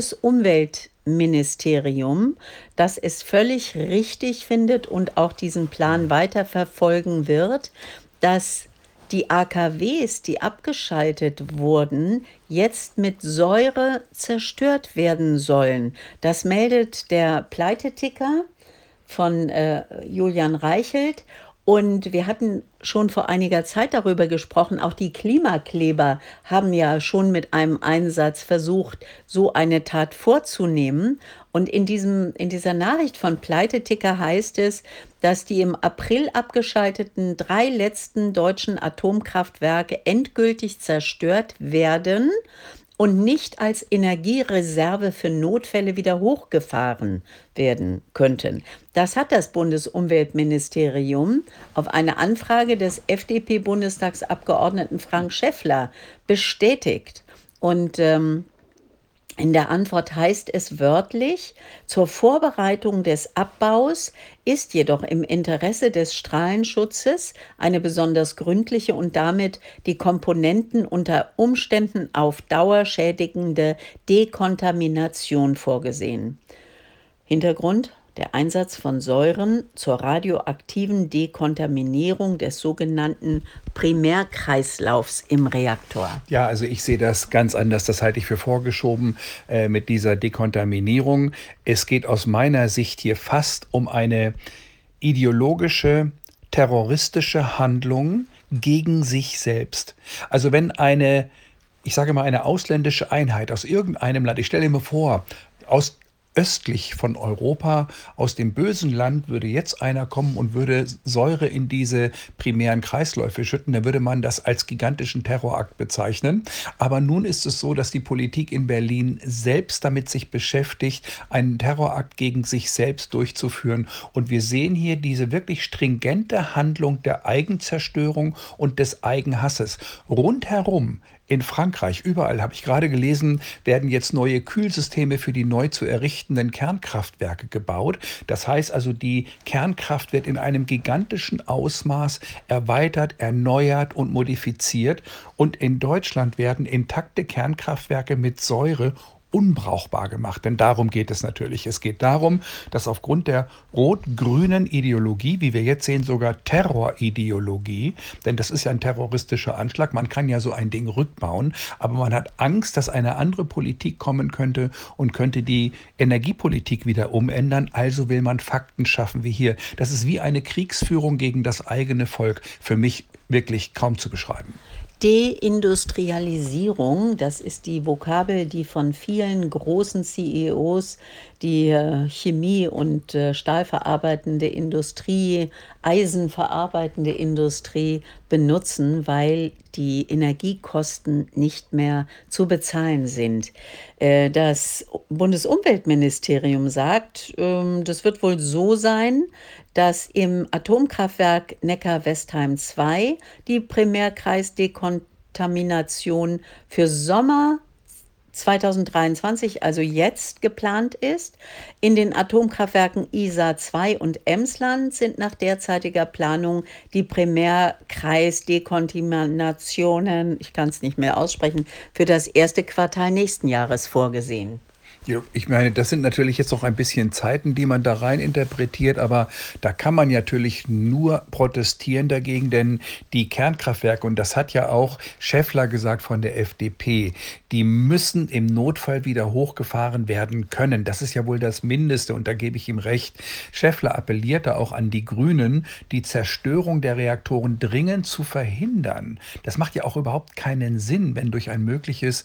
Bundesumweltministerium, das es völlig richtig findet und auch diesen Plan weiterverfolgen wird, dass die A K Ws, die abgeschaltet wurden, jetzt mit Säure zerstört werden sollen? Das meldet der Pleiteticker von äh, Julian Reichelt. Und wir hatten schon vor einiger Zeit darüber gesprochen, auch die Klimakleber haben ja schon mit einem Einsatz versucht, so eine Tat vorzunehmen. Und in diesem, in dieser Nachricht von Pleiteticker heißt es, dass die im April abgeschalteten drei letzten deutschen Atomkraftwerke endgültig zerstört werden und nicht als Energiereserve für Notfälle wieder hochgefahren werden könnten. Das hat das Bundesumweltministerium auf eine Anfrage des F D P-Bundestagsabgeordneten Frank Schäffler bestätigt. Und ähm, in der Antwort heißt es wörtlich, zur Vorbereitung des Abbaus ist jedoch im Interesse des Strahlenschutzes eine besonders gründliche und damit die Komponenten unter Umständen auf Dauer schädigende Dekontamination vorgesehen. Hintergrund: der Einsatz von Säuren zur radioaktiven Dekontaminierung des sogenannten Primärkreislaufs im Reaktor. Ja, also ich sehe das ganz anders. Das halte ich für vorgeschoben äh, mit dieser Dekontaminierung. Es geht aus meiner Sicht hier fast um eine ideologische, terroristische Handlung gegen sich selbst. Also wenn eine, ich sage mal, eine ausländische Einheit aus irgendeinem Land, ich stelle mir vor, aus östlich von Europa, aus dem bösen Land, würde jetzt einer kommen und würde Säure in diese primären Kreisläufe schütten, dann würde man das als gigantischen Terrorakt bezeichnen. Aber nun ist es so, dass die Politik in Berlin selbst damit sich beschäftigt, einen Terrorakt gegen sich selbst durchzuführen. Und wir sehen hier diese wirklich stringente Handlung der Eigenzerstörung und des Eigenhasses. Rundherum in Frankreich, überall, habe ich gerade gelesen, werden jetzt neue Kühlsysteme für die neu zu errichtenden Kernkraftwerke gebaut. Das heißt also, die Kernkraft wird in einem gigantischen Ausmaß erweitert, erneuert und modifiziert. Und in Deutschland werden intakte Kernkraftwerke mit Säure unbrauchbar gemacht. Denn darum geht es natürlich. Es geht darum, dass aufgrund der rot-grünen Ideologie, wie wir jetzt sehen, sogar Terrorideologie, denn das ist ja ein terroristischer Anschlag, man kann ja so ein Ding rückbauen, aber man hat Angst, dass eine andere Politik kommen könnte und könnte die Energiepolitik wieder umändern. Also will man Fakten schaffen wie hier. Das ist wie eine Kriegsführung gegen das eigene Volk. Für mich wirklich kaum zu beschreiben. Deindustrialisierung, das ist die Vokabel, die von vielen großen C E Os die äh, Chemie- und äh, stahlverarbeitende Industrie, eisenverarbeitende Industrie benutzen, weil die Energiekosten nicht mehr zu bezahlen sind. Äh, Das Bundesumweltministerium sagt, ähm, das wird wohl so sein, dass im Atomkraftwerk Neckar-Westheim zwei die Primärkreisdekontamination für Sommer zweitausenddreiundzwanzig, also jetzt, geplant ist. In den Atomkraftwerken Isar zwei und Emsland sind nach derzeitiger Planung die Primärkreisdekontaminationen, ich kann es nicht mehr aussprechen, für das erste Quartal nächsten Jahres vorgesehen. Ja, ich meine, das sind natürlich jetzt noch ein bisschen Zeiten, die man da rein interpretiert, aber da kann man natürlich nur protestieren dagegen, denn die Kernkraftwerke, und das hat ja auch Schäffler gesagt von der F D P, die müssen im Notfall wieder hochgefahren werden können. Das ist ja wohl das Mindeste, und da gebe ich ihm recht. Schäffler appellierte auch an die Grünen, die Zerstörung der Reaktoren dringend zu verhindern. Das macht ja auch überhaupt keinen Sinn, wenn durch ein mögliches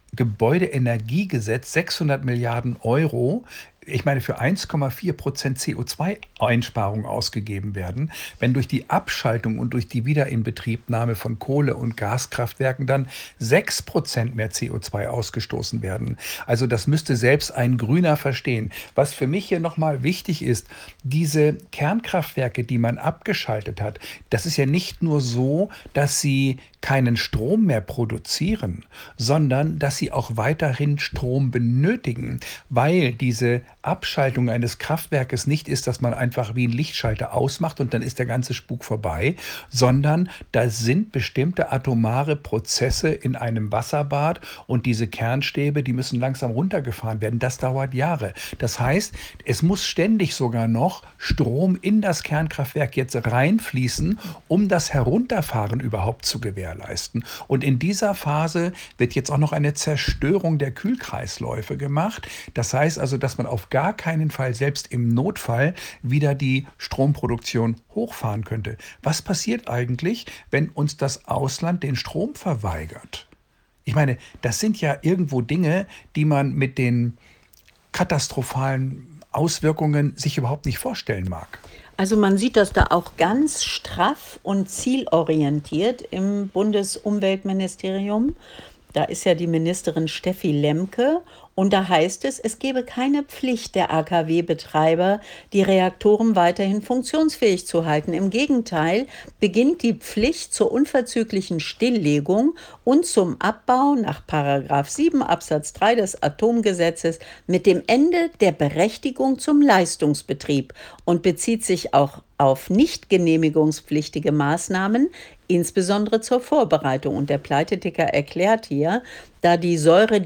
Gebäudeenergiegesetz sechshundert Milliarden Euro, ich meine, für eins Komma vier Prozent C O zwei Einsparung ausgegeben werden, wenn durch die Abschaltung und durch die Wiederinbetriebnahme von Kohle- und Gaskraftwerken dann sechs Prozent mehr C O zwei ausgestoßen werden. Also das müsste selbst ein Grüner verstehen. Was für mich hier nochmal wichtig ist, diese Kernkraftwerke, die man abgeschaltet hat, das ist ja nicht nur so, dass sie keinen Strom mehr produzieren, sondern dass sie auch weiterhin Strom benötigen, weil diese Abschaltung eines Kraftwerkes nicht ist, dass man einfach wie ein Lichtschalter ausmacht und dann ist der ganze Spuk vorbei, sondern da sind bestimmte atomare Prozesse in einem Wasserbad und diese Kernstäbe, die müssen langsam runtergefahren werden. Das dauert Jahre. Das heißt, es muss ständig sogar noch Strom in das Kernkraftwerk jetzt reinfließen, um das Herunterfahren überhaupt zu gewährleisten. Und in dieser Phase wird jetzt auch noch eine Zerstörung der Kühlkreisläufe gemacht. Das heißt also, dass man auf gar keinen Fall selbst im Notfall wieder die Stromproduktion hochfahren könnte. Was passiert eigentlich, wenn uns das Ausland den Strom verweigert? Ich meine, das sind ja irgendwo Dinge, die man mit den katastrophalen Auswirkungen sich überhaupt nicht vorstellen mag. Also man sieht das da auch ganz straff und zielorientiert im Bundesumweltministerium. Da ist ja die Ministerin Steffi Lemke und da heißt es, es gebe keine Pflicht der A K W-Betreiber, die Reaktoren weiterhin funktionsfähig zu halten. Im Gegenteil beginnt die Pflicht zur unverzüglichen Stilllegung und zum Abbau nach Paragraph sieben Absatz drei des Atomgesetzes mit dem Ende der Berechtigung zum Leistungsbetrieb und bezieht sich auch auf nicht genehmigungspflichtige Maßnahmen, insbesondere zur Vorbereitung. Und der Pleiteticker erklärt hier, da die Säuredekontamination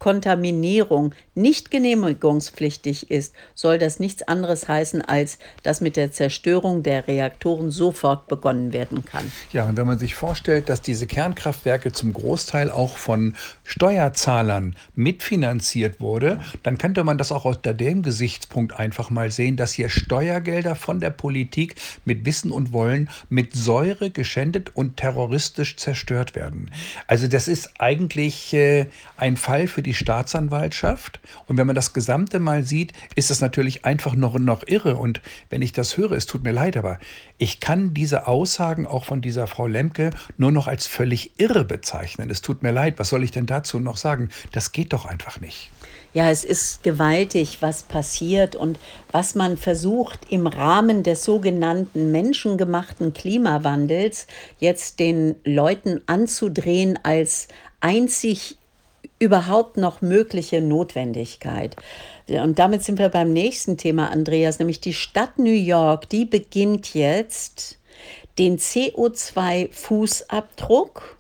Kontaminierung nicht genehmigungspflichtig ist, soll das nichts anderes heißen, als dass mit der Zerstörung der Reaktoren sofort begonnen werden kann. Ja, und wenn man sich vorstellt, dass diese Kernkraftwerke zum Großteil auch von Steuerzahlern mitfinanziert wurde, dann könnte man das auch unter dem Gesichtspunkt einfach mal sehen, dass hier Steuergelder von der Politik mit Wissen und Wollen mit Säure geschändet und terroristisch zerstört werden. Also das ist eigentlich äh, ein Fall für die Staatsanwaltschaft. Und wenn man das Gesamte mal sieht, ist es natürlich einfach noch, noch irre. Und wenn ich das höre, es tut mir leid, aber ich kann diese Aussagen auch von dieser Frau Lemke nur noch als völlig irre bezeichnen. Es tut mir leid, was soll ich denn dazu noch sagen? Das geht doch einfach nicht. Ja, es ist gewaltig, was passiert und was man versucht im Rahmen des sogenannten menschengemachten Klimawandels jetzt den Leuten anzudrehen als einzig überhaupt noch mögliche Notwendigkeit. Ja, und damit sind wir beim nächsten Thema, Andreas, nämlich die Stadt New York, die beginnt jetzt den C O zwei Fußabdruck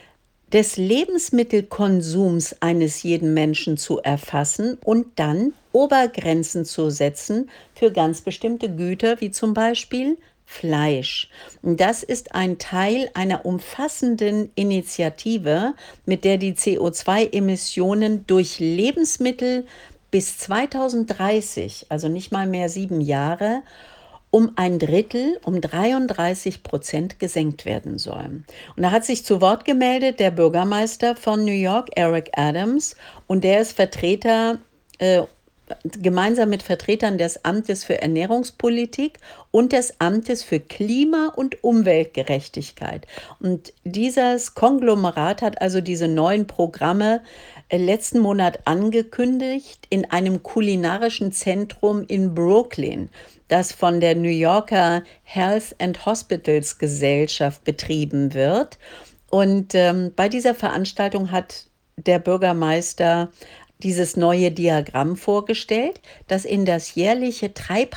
des Lebensmittelkonsums eines jeden Menschen zu erfassen und dann Obergrenzen zu setzen für ganz bestimmte Güter, wie zum Beispiel Fleisch. Und das ist ein Teil einer umfassenden Initiative, mit der die C O zwei Emissionen durch Lebensmittel bis zweitausenddreißig, also nicht mal mehr sieben Jahre, um ein Drittel, um dreiunddreißig Prozent gesenkt werden sollen. Und da hat sich zu Wort gemeldet der Bürgermeister von New York, Eric Adams, und der ist Vertreter, äh, gemeinsam mit Vertretern des Amtes für Ernährungspolitik und des Amtes für Klima- und Umweltgerechtigkeit. Und dieses Konglomerat hat also diese neuen Programme äh, letzten Monat angekündigt in einem kulinarischen Zentrum in Brooklyn, das von der New Yorker Health and Hospitals Gesellschaft betrieben wird. Und ähm, bei dieser Veranstaltung hat der Bürgermeister dieses neue Diagramm vorgestellt, das in das jährliche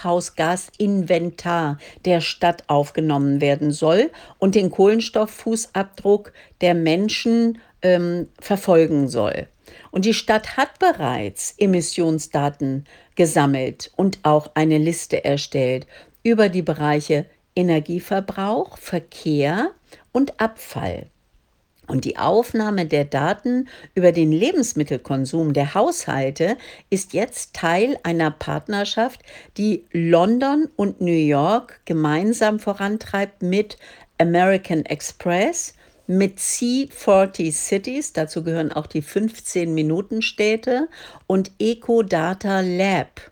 Treibhausgasinventar der Stadt aufgenommen werden soll und den Kohlenstofffußabdruck der Menschen ähm, verfolgen soll. Und die Stadt hat bereits Emissionsdaten gesammelt und auch eine Liste erstellt über die Bereiche Energieverbrauch, Verkehr und Abfall. Und die Aufnahme der Daten über den Lebensmittelkonsum der Haushalte ist jetzt Teil einer Partnerschaft, die London und New York gemeinsam vorantreibt mit American Express, mit C vierzig Cities, dazu gehören auch die fünfzehn-Minuten-Städte, und Ecodata Lab.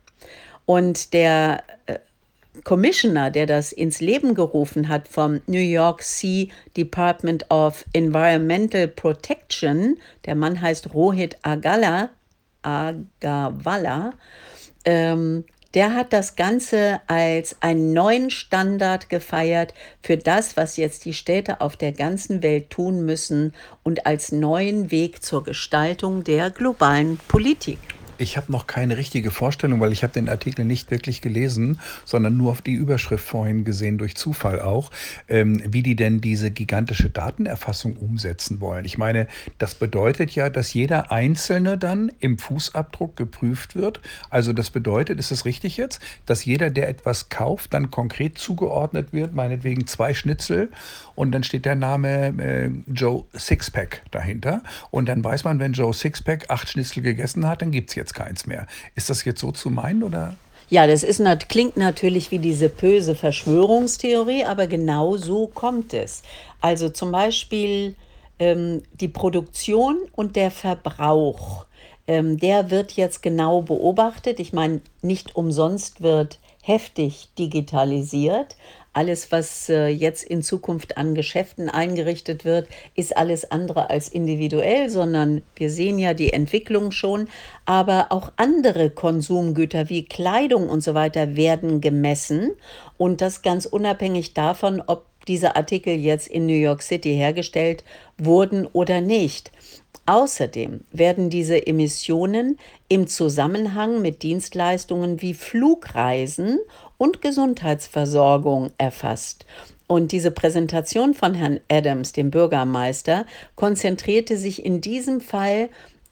Und der äh, Commissioner, der das ins Leben gerufen hat vom New York City Department of Environmental Protection, der Mann heißt Rohit Agala, Agawala, ähm, der hat das Ganze als einen neuen Standard gefeiert für das, was jetzt die Städte auf der ganzen Welt tun müssen und als neuen Weg zur Gestaltung der globalen Politik. Ich habe noch keine richtige Vorstellung, weil ich habe den Artikel nicht wirklich gelesen, sondern nur auf die Überschrift vorhin gesehen, durch Zufall auch, ähm, wie die denn diese gigantische Datenerfassung umsetzen wollen. Ich meine, das bedeutet ja, dass jeder Einzelne dann im Fußabdruck geprüft wird. Also das bedeutet, ist es richtig jetzt, dass jeder, der etwas kauft, dann konkret zugeordnet wird, meinetwegen zwei Schnitzel, und dann steht der Name äh, Joe Sixpack dahinter. Und dann weiß man, wenn Joe Sixpack acht Schnitzel gegessen hat, dann gibt es jetzt keins mehr. Ist das jetzt so zu meinen, oder? Ja, das ist, nat- klingt natürlich wie diese böse Verschwörungstheorie, aber genau so kommt es. Also zum Beispiel ähm, die Produktion und der Verbrauch, ähm, der wird jetzt genau beobachtet. Ich meine, nicht umsonst wird heftig digitalisiert. Alles, was äh, jetzt in Zukunft an Geschäften eingerichtet wird, ist alles andere als individuell, sondern wir sehen ja die Entwicklung schon. Aber auch andere Konsumgüter wie Kleidung und so weiter werden gemessen. Und das ganz unabhängig davon, ob diese Artikel jetzt in New York City hergestellt wurden oder nicht. Außerdem werden diese Emissionen im Zusammenhang mit Dienstleistungen wie Flugreisen und Gesundheitsversorgung erfasst. Und diese Präsentation von Herrn Adams, dem Bürgermeister, konzentrierte sich in diesem Fall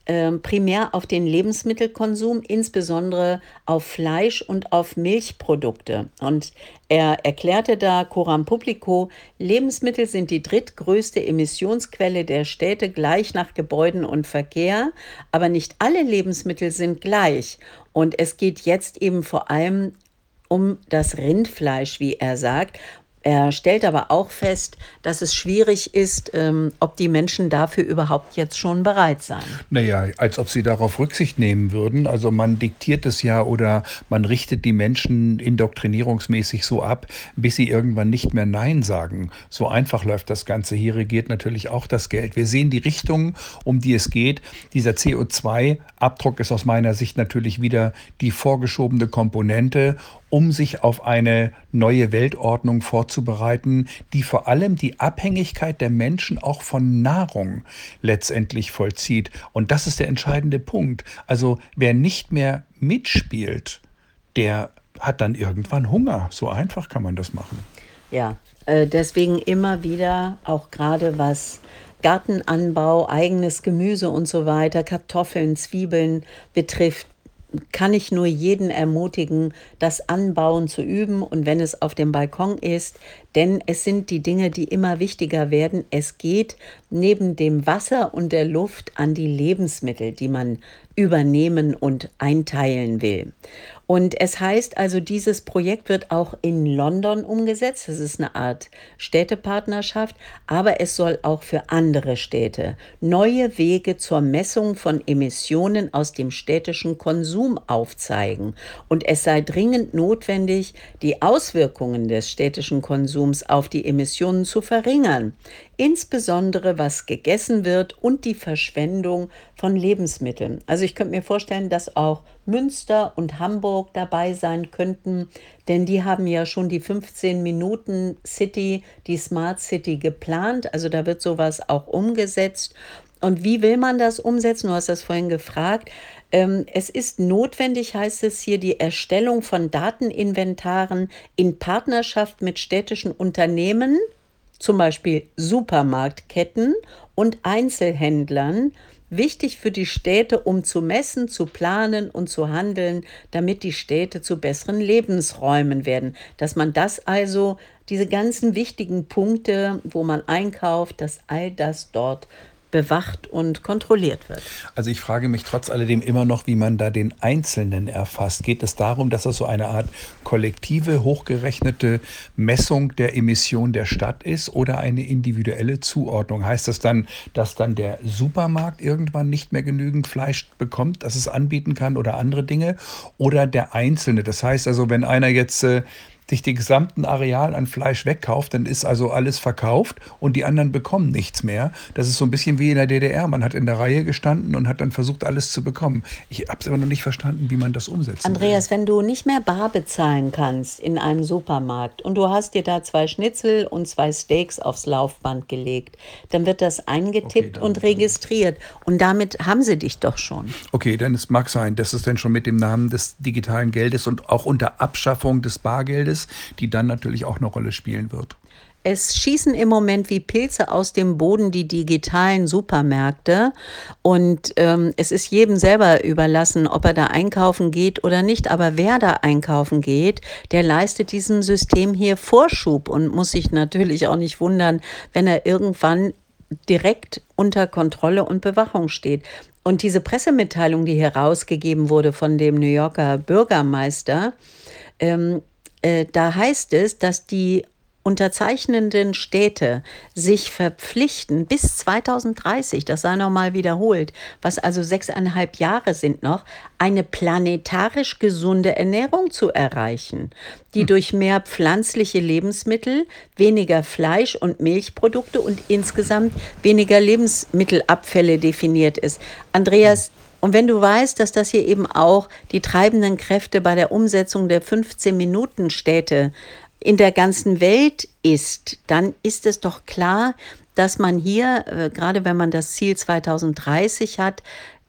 ähm, primär auf den Lebensmittelkonsum, insbesondere auf Fleisch und auf Milchprodukte. Und er erklärte da coram publico, Lebensmittel sind die drittgrößte Emissionsquelle der Städte gleich nach Gebäuden und Verkehr, aber nicht alle Lebensmittel sind gleich. Und es geht jetzt eben vor allem um das Rindfleisch, wie er sagt. Er stellt aber auch fest, dass es schwierig ist, ähm, ob die Menschen dafür überhaupt jetzt schon bereit seien. Naja, als ob sie darauf Rücksicht nehmen würden. Also man diktiert es ja oder man richtet die Menschen indoktrinierungsmäßig so ab, bis sie irgendwann nicht mehr Nein sagen. So einfach läuft das Ganze. Hier regiert natürlich auch das Geld. Wir sehen die Richtung, um die es geht. Dieser C O zwei Abdruck ist aus meiner Sicht natürlich wieder die vorgeschobene Komponente, um sich auf eine neue Weltordnung vorzubereiten, die vor allem die Abhängigkeit der Menschen auch von Nahrung letztendlich vollzieht. Und das ist der entscheidende Punkt. Also wer nicht mehr mitspielt, der hat dann irgendwann Hunger. So einfach kann man das machen. Ja, äh, deswegen immer wieder, auch gerade was Gartenanbau, eigenes Gemüse und so weiter, Kartoffeln, Zwiebeln betrifft, kann ich nur jeden ermutigen, das Anbauen zu üben und wenn es auf dem Balkon ist, denn es sind die Dinge, die immer wichtiger werden. Es geht neben dem Wasser und der Luft an die Lebensmittel, die man übernehmen und einteilen will. Und es heißt also, dieses Projekt wird auch in London umgesetzt. Das ist eine Art Städtepartnerschaft, aber es soll auch für andere Städte neue Wege zur Messung von Emissionen aus dem städtischen Konsum aufzeigen. Und es sei dringend notwendig, die Auswirkungen des städtischen Konsums auf die Emissionen zu verringern. Insbesondere was gegessen wird und die Verschwendung von Lebensmitteln. Also ich könnte mir vorstellen, dass auch Münster und Hamburg dabei sein könnten, denn die haben ja schon die fünfzehn Minuten City, die Smart City geplant. Also da wird sowas auch umgesetzt. Und wie will man das umsetzen? Du hast das vorhin gefragt. Ähm, es ist notwendig, heißt es hier, die Erstellung von Dateninventaren in Partnerschaft mit städtischen Unternehmen, zum Beispiel Supermarktketten und Einzelhändlern, wichtig für die Städte, um zu messen, zu planen und zu handeln, damit die Städte zu besseren Lebensräumen werden. Dass man das also, diese ganzen wichtigen Punkte, wo man einkauft, dass all das dort bewacht und kontrolliert wird. Also ich frage mich trotz alledem immer noch, wie man da den Einzelnen erfasst. Geht es darum, dass das so eine Art kollektive, hochgerechnete Messung der Emission der Stadt ist oder eine individuelle Zuordnung? Heißt das dann, dass dann der Supermarkt irgendwann nicht mehr genügend Fleisch bekommt, dass es anbieten kann oder andere Dinge? Oder der Einzelne? Das heißt also, wenn einer jetzt äh, sich den gesamten Areal an Fleisch wegkauft, dann ist also alles verkauft und die anderen bekommen nichts mehr. Das ist so ein bisschen wie in der D D R. Man hat in der Reihe gestanden und hat dann versucht, alles zu bekommen. Ich habe es aber noch nicht verstanden, wie man das umsetzen will. Andreas, wenn du nicht mehr bar bezahlen kannst in einem Supermarkt und du hast dir da zwei Schnitzel und zwei Steaks aufs Laufband gelegt, dann wird das eingetippt Okay, dann- und registriert. Und damit haben sie dich doch schon. Okay, dann es mag sein, dass es dann schon mit dem Namen des digitalen Geldes und auch unter Abschaffung des Bargeldes, die dann natürlich auch eine Rolle spielen wird. Es schießen im Moment wie Pilze aus dem Boden die digitalen Supermärkte und ähm, es ist jedem selber überlassen, ob er da einkaufen geht oder nicht. Aber wer da einkaufen geht, der leistet diesem System hier Vorschub und muss sich natürlich auch nicht wundern, wenn er irgendwann direkt unter Kontrolle und Bewachung steht. Und diese Pressemitteilung, die hier rausgegeben wurde von dem New Yorker Bürgermeister, ähm, äh, da heißt es, dass die unterzeichnenden Städte sich verpflichten, bis zweitausenddreißig, das sei nochmal wiederholt, was also sechseinhalb Jahre sind noch, eine planetarisch gesunde Ernährung zu erreichen, die durch mehr pflanzliche Lebensmittel, weniger Fleisch- und Milchprodukte und insgesamt weniger Lebensmittelabfälle definiert ist. Andreas, und wenn du weißt, dass das hier eben auch die treibenden Kräfte bei der Umsetzung der fünfzehn-Minuten-Städte in der ganzen Welt ist, dann ist es doch klar, dass man hier, äh, gerade wenn man das Ziel zweitausenddreißig hat,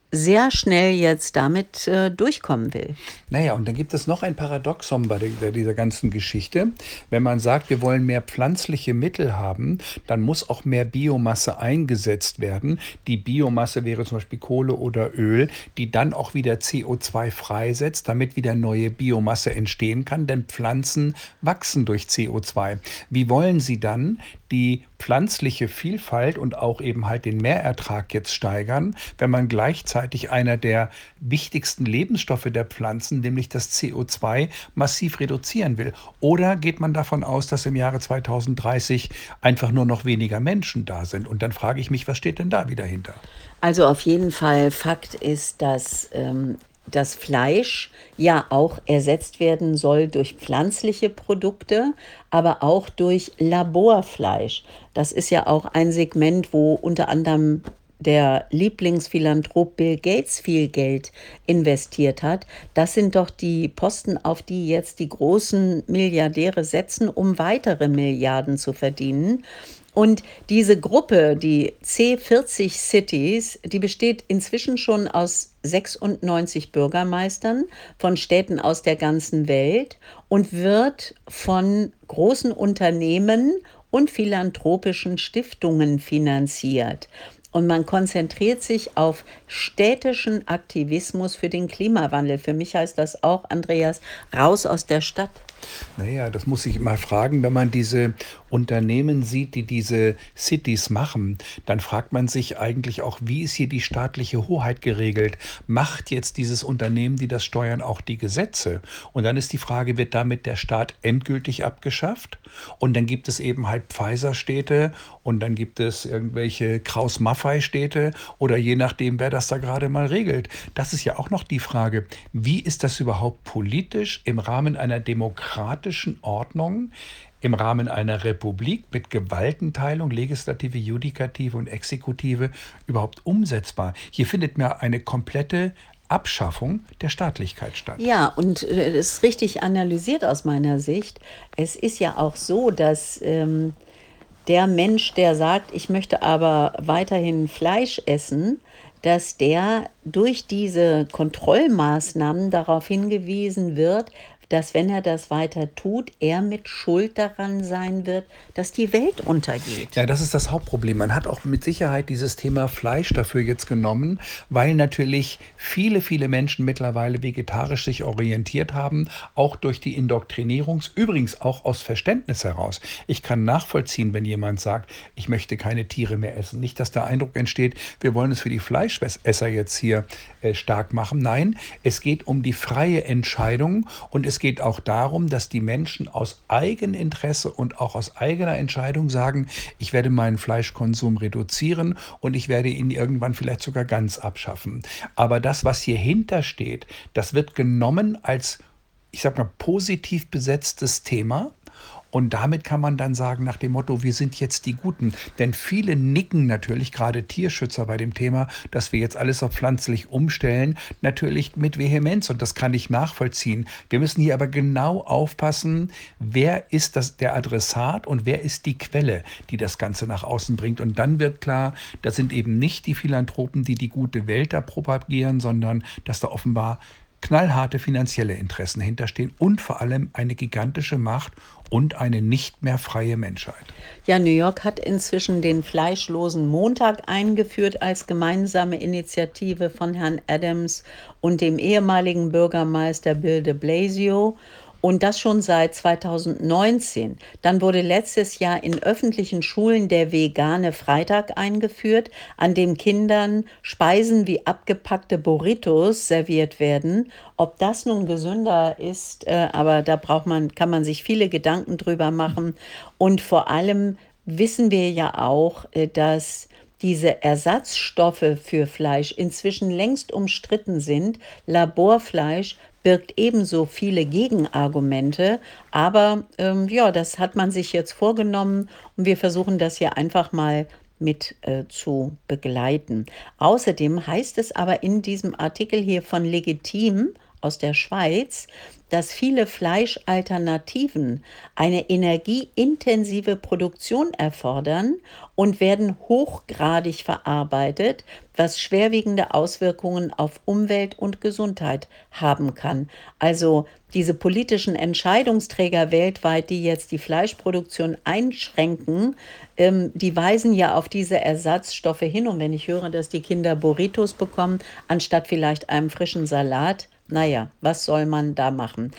sehr schnell jetzt damit äh, durchkommen will. Naja, und dann gibt es noch ein Paradoxon bei der, dieser ganzen Geschichte. Wenn man sagt, wir wollen mehr pflanzliche Mittel haben, dann muss auch mehr Biomasse eingesetzt werden. Die Biomasse wäre zum Beispiel Kohle oder Öl, die dann auch wieder C O zwei freisetzt, damit wieder neue Biomasse entstehen kann, denn Pflanzen wachsen durch C O zwei. Wie wollen Sie dann die pflanzliche Vielfalt und auch eben halt den Mehrertrag jetzt steigern, wenn man gleichzeitig einer der wichtigsten Lebensstoffe der Pflanzen, nämlich das C O zwei, massiv reduzieren will? Oder geht man davon aus, dass im Jahre zweitausenddreißig einfach nur noch weniger Menschen da sind? Und dann frage ich mich, was steht denn da wieder hinter? Also auf jeden Fall, Fakt ist, dass ähm, das Fleisch ja auch ersetzt werden soll durch pflanzliche Produkte, aber auch durch Laborfleisch. Das ist ja auch ein Segment, wo unter anderem der Lieblingsphilanthrop Bill Gates viel Geld investiert hat. Das sind doch die Posten, auf die jetzt die großen Milliardäre setzen, um weitere Milliarden zu verdienen. Und diese Gruppe, die C vierzig Cities, die besteht inzwischen schon aus sechsundneunzig Bürgermeistern von Städten aus der ganzen Welt und wird von großen Unternehmen und philanthropischen Stiftungen finanziert. Und man konzentriert sich auf städtischen Aktivismus für den Klimawandel. Für mich heißt das auch, Andreas, raus aus der Stadt. Naja, das muss ich immer fragen, wenn man diese Unternehmen sieht, die diese Cities machen, dann fragt man sich eigentlich auch, wie ist hier die staatliche Hoheit geregelt? Macht jetzt dieses Unternehmen, die das steuern, auch die Gesetze? Und dann ist die Frage, wird damit der Staat endgültig abgeschafft? Und dann gibt es eben halt Pfizer-Städte und dann gibt es irgendwelche Kraus-Maffei-Städte oder je nachdem, wer das da gerade mal regelt. Das ist ja auch noch die Frage, wie ist das überhaupt politisch im Rahmen einer demokratischen Ordnung, im Rahmen einer Republik mit Gewaltenteilung, Legislative, Judikative und Exekutive überhaupt umsetzbar? Hier findet mir eine komplette Abschaffung der Staatlichkeit statt. Ja, und äh, das ist richtig analysiert aus meiner Sicht. Es ist ja auch so, dass ähm, der Mensch, der sagt, ich möchte aber weiterhin Fleisch essen, dass der durch diese Kontrollmaßnahmen darauf hingewiesen wird, dass wenn er das weiter tut, er mit Schuld daran sein wird, dass die Welt untergeht. Ja, das ist das Hauptproblem. Man hat auch mit Sicherheit dieses Thema Fleisch dafür jetzt genommen, weil natürlich viele, viele Menschen mittlerweile vegetarisch sich orientiert haben, auch durch die Indoktrinierung, übrigens auch aus Verständnis heraus. Ich kann nachvollziehen, wenn jemand sagt, ich möchte keine Tiere mehr essen. Nicht, dass der Eindruck entsteht, wir wollen es für die Fleischesser jetzt hier äh, stark machen. Nein, es geht um die freie Entscheidung und es geht auch darum, dass die Menschen aus Eigeninteresse und auch aus eigener Entscheidung sagen, ich werde meinen Fleischkonsum reduzieren und ich werde ihn irgendwann vielleicht sogar ganz abschaffen. Aber das, was hier hintersteht, das wird genommen als, ich sag mal, positiv besetztes Thema. Und damit kann man dann sagen, nach dem Motto, wir sind jetzt die Guten. Denn viele nicken natürlich, gerade Tierschützer bei dem Thema, dass wir jetzt alles auf pflanzlich umstellen, natürlich mit Vehemenz. Und das kann ich nachvollziehen. Wir müssen hier aber genau aufpassen, wer ist das, der Adressat und wer ist die Quelle, die das Ganze nach außen bringt. Und dann wird klar, das sind eben nicht die Philanthropen, die die gute Welt da propagieren, sondern dass da offenbar knallharte finanzielle Interessen hinterstehen und vor allem eine gigantische Macht und eine nicht mehr freie Menschheit. Ja, New York hat inzwischen den fleischlosen Montag eingeführt als gemeinsame Initiative von Herrn Adams und dem ehemaligen Bürgermeister Bill de Blasio. Und das schon seit zweitausendneunzehn. Dann wurde letztes Jahr in öffentlichen Schulen der vegane Freitag eingeführt, an dem Kindern Speisen wie abgepackte Burritos serviert werden. Ob das nun gesünder ist, äh, aber da braucht man, kann man sich viele Gedanken drüber machen. Und vor allem wissen wir ja auch, äh, dass diese Ersatzstoffe für Fleisch inzwischen längst umstritten sind. Laborfleisch birgt ebenso viele Gegenargumente, aber ähm, ja, das hat man sich jetzt vorgenommen und wir versuchen das hier einfach mal mit äh, zu begleiten. Außerdem heißt es aber in diesem Artikel hier von Legitim aus der Schweiz, dass viele Fleischalternativen eine energieintensive Produktion erfordern und werden hochgradig verarbeitet, was schwerwiegende Auswirkungen auf Umwelt und Gesundheit haben kann. Also diese politischen Entscheidungsträger weltweit, die jetzt die Fleischproduktion einschränken, ähm, die weisen ja auf diese Ersatzstoffe hin. Und wenn ich höre, dass die Kinder Burritos bekommen, anstatt vielleicht einem frischen Salat, naja, was soll man da machen?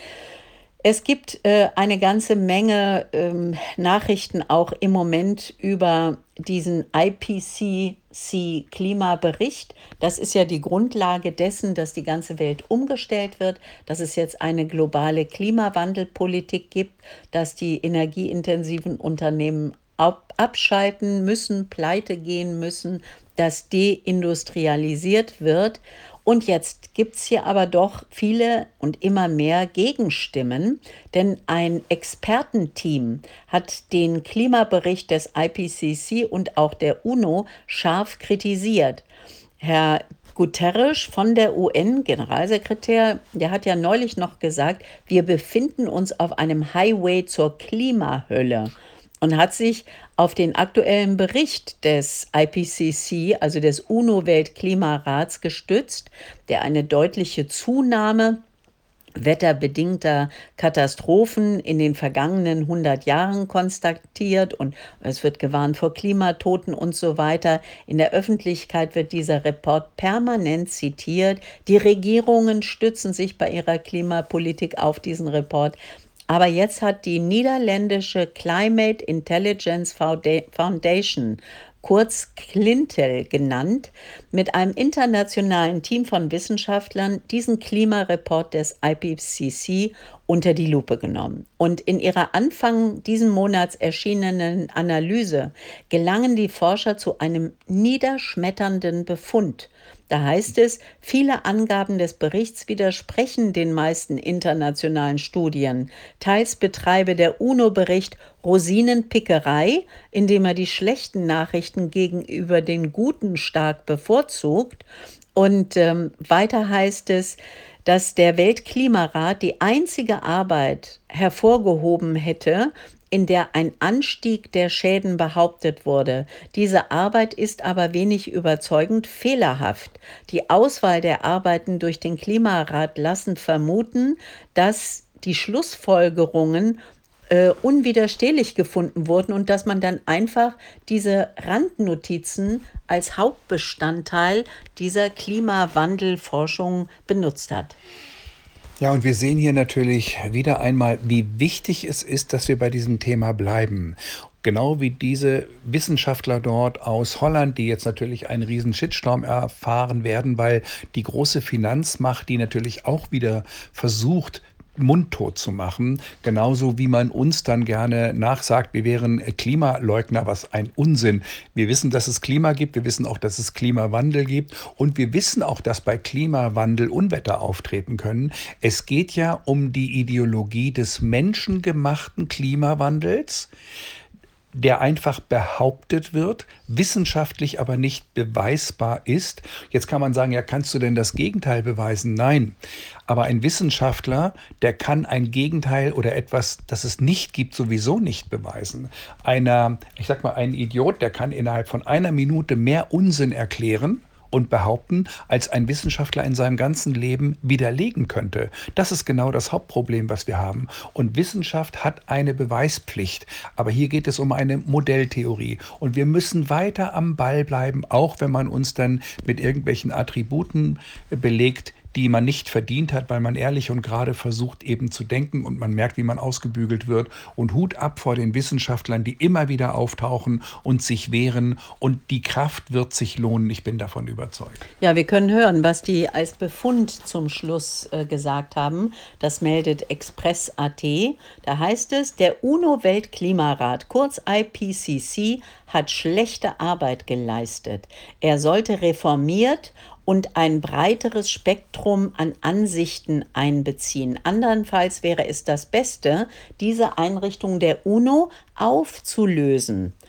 Es gibt äh, eine ganze Menge ähm, Nachrichten auch im Moment über diesen I P C C-Klimabericht. Das ist ja die Grundlage dessen, dass die ganze Welt umgestellt wird, dass es jetzt eine globale Klimawandelpolitik gibt, dass die energieintensiven Unternehmen ab abschalten müssen, pleite gehen müssen, dass deindustrialisiert wird. Und jetzt gibt es hier aber doch viele und immer mehr Gegenstimmen, denn ein Expertenteam hat den Klimabericht des I P C C und auch der UNO scharf kritisiert. Herr Guterres von der U N-Generalsekretär, der hat ja neulich noch gesagt, wir befinden uns auf einem Highway zur Klimahölle und hat sich auf den aktuellen Bericht des I P C C, also des UNO-Weltklimarats, gestützt, der eine deutliche Zunahme wetterbedingter Katastrophen in den vergangenen hundert Jahren konstatiert, und es wird gewarnt vor Klimatoten und so weiter. In der Öffentlichkeit wird dieser Report permanent zitiert. Die Regierungen stützen sich bei ihrer Klimapolitik auf diesen Report. Aber jetzt hat die niederländische Climate Intelligence Foundation, kurz Clintel genannt, mit einem internationalen Team von Wissenschaftlern diesen Klimareport des I P C C unter die Lupe genommen. Und in ihrer Anfang diesen Monats erschienenen Analyse gelangen die Forscher zu einem niederschmetternden Befund. Da heißt es, viele Angaben des Berichts widersprechen den meisten internationalen Studien. Teils betreibe der UNO-Bericht Rosinenpickerei, indem er die schlechten Nachrichten gegenüber den guten stark bevorzugt. Und ähm, weiter heißt es, dass der Weltklimarat die einzige Arbeit hervorgehoben hätte, in der ein Anstieg der Schäden behauptet wurde. Diese Arbeit ist aber wenig überzeugend fehlerhaft. Die Auswahl der Arbeiten durch den Klimarat lassen vermuten, dass die Schlussfolgerungen äh, unwiderstehlich gefunden wurden und dass man dann einfach diese Randnotizen als Hauptbestandteil dieser Klimawandelforschung benutzt hat. Ja, und wir sehen hier natürlich wieder einmal, wie wichtig es ist, dass wir bei diesem Thema bleiben. Genau wie diese Wissenschaftler dort aus Holland, die jetzt natürlich einen riesen Shitstorm erfahren werden, weil die große Finanzmacht, die natürlich auch wieder versucht, mundtot zu machen, genauso wie man uns dann gerne nachsagt, wir wären Klimaleugner, was ein Unsinn. Wir wissen, dass es Klima gibt, wir wissen auch, dass es Klimawandel gibt, und wir wissen auch, dass bei Klimawandel Unwetter auftreten können. Es geht ja um die Ideologie des menschengemachten Klimawandels, der einfach behauptet wird, wissenschaftlich aber nicht beweisbar ist. Jetzt kann man sagen, ja, kannst du denn das Gegenteil beweisen? Nein. Aber ein Wissenschaftler, der kann ein Gegenteil oder etwas, das es nicht gibt, sowieso nicht beweisen. Einer, ich sag mal, ein Idiot, der kann innerhalb von einer Minute mehr Unsinn erklären und behaupten, als ein Wissenschaftler in seinem ganzen Leben widerlegen könnte. Das ist genau das Hauptproblem, was wir haben. Und Wissenschaft hat eine Beweispflicht. Aber hier geht es um eine Modelltheorie. Und wir müssen weiter am Ball bleiben, auch wenn man uns dann mit irgendwelchen Attributen belegt, die man nicht verdient hat, weil man ehrlich und gerade versucht eben zu denken, und man merkt, wie man ausgebügelt wird. Und Hut ab vor den Wissenschaftlern, die immer wieder auftauchen und sich wehren, und die Kraft wird sich lohnen, ich bin davon überzeugt. Ja, wir können hören, was die als Befund zum Schluss äh, gesagt haben. Das meldet Express Punkt a t. Da heißt es, der UNO-Weltklimarat, kurz I P C C, hat schlechte Arbeit geleistet. Er sollte reformiert und ein breiteres Spektrum an Ansichten einbeziehen. Andernfalls wäre es das Beste, diese Einrichtung der UNO aufzulösen.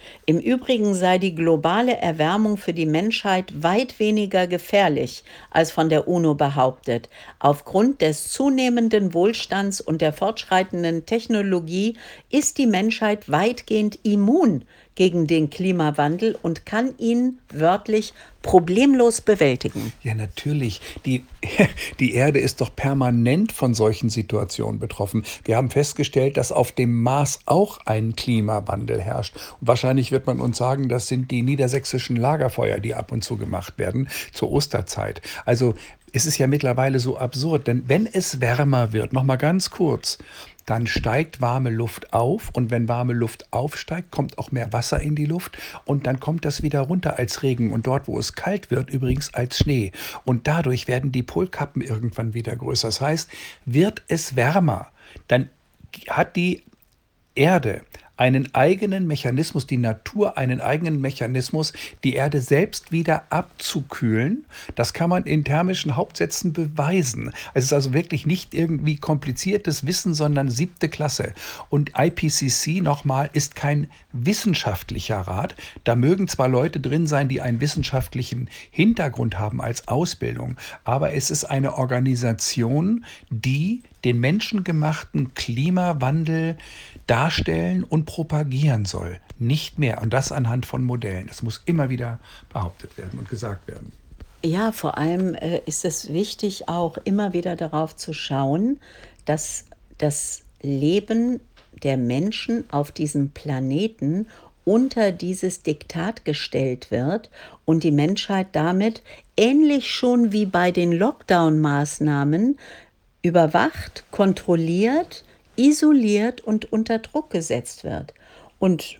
Im Übrigen sei die globale Erwärmung für die Menschheit weit weniger gefährlich, als von der UNO behauptet. Aufgrund des zunehmenden Wohlstands und der fortschreitenden Technologie ist die Menschheit weitgehend immun gegen den Klimawandel und kann ihn wörtlich problemlos bewältigen. Ja, natürlich. Die, die Erde ist doch permanent von solchen Situationen betroffen. Wir haben festgestellt, dass auf dem Mars auch ein Klimawandel herrscht. Und wahrscheinlich wird man uns sagen, das sind die niedersächsischen Lagerfeuer, die ab und zu gemacht werden zur Osterzeit. Also es ist ja mittlerweile so absurd, denn wenn es wärmer wird, noch mal ganz kurz, dann steigt warme Luft auf und wenn warme Luft aufsteigt, kommt auch mehr Wasser in die Luft und dann kommt das wieder runter als Regen und dort, wo es kalt wird, übrigens als Schnee. Und dadurch werden die Polkappen irgendwann wieder größer. Das heißt, wird es wärmer, dann hat die Erde einen eigenen Mechanismus, die Natur einen eigenen Mechanismus, die Erde selbst wieder abzukühlen. Das kann man in thermischen Hauptsätzen beweisen. Es ist also wirklich nicht irgendwie kompliziertes Wissen, sondern siebte Klasse. Und I P C C, nochmal, ist kein wissenschaftlicher Rat. Da mögen zwar Leute drin sein, die einen wissenschaftlichen Hintergrund haben als Ausbildung, aber es ist eine Organisation, die den menschengemachten Klimawandel darstellen und propagieren soll. Nicht mehr. Und das anhand von Modellen. Das muss immer wieder behauptet werden und gesagt werden. Ja, vor allem äh, ist es wichtig, auch immer wieder darauf zu schauen, dass das Leben der Menschen auf diesem Planeten unter dieses Diktat gestellt wird und die Menschheit damit, ähnlich schon wie bei den Lockdown-Maßnahmen, überwacht, kontrolliert, isoliert und unter Druck gesetzt wird. Und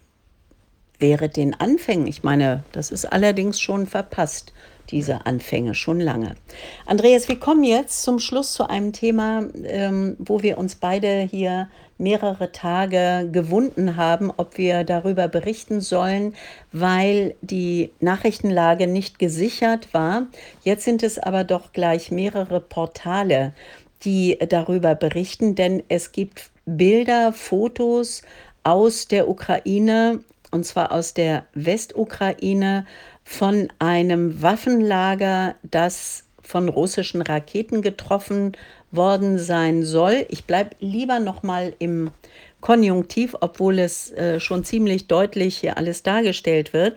während den Anfängen, ich meine, das ist allerdings schon verpasst, diese Anfänge, schon lange. Andreas, wir kommen jetzt zum Schluss zu einem Thema, ähm, wo wir uns beide hier mehrere Tage gewunden haben, ob wir darüber berichten sollen, weil die Nachrichtenlage nicht gesichert war. Jetzt sind es aber doch gleich mehrere Portale, die darüber berichten, denn es gibt Bilder, Fotos aus der Ukraine, und zwar aus der Westukraine, von einem Waffenlager, das von russischen Raketen getroffen worden sein soll. Ich bleibe lieber noch mal im Konjunktiv, obwohl es äh, schon ziemlich deutlich hier alles dargestellt wird.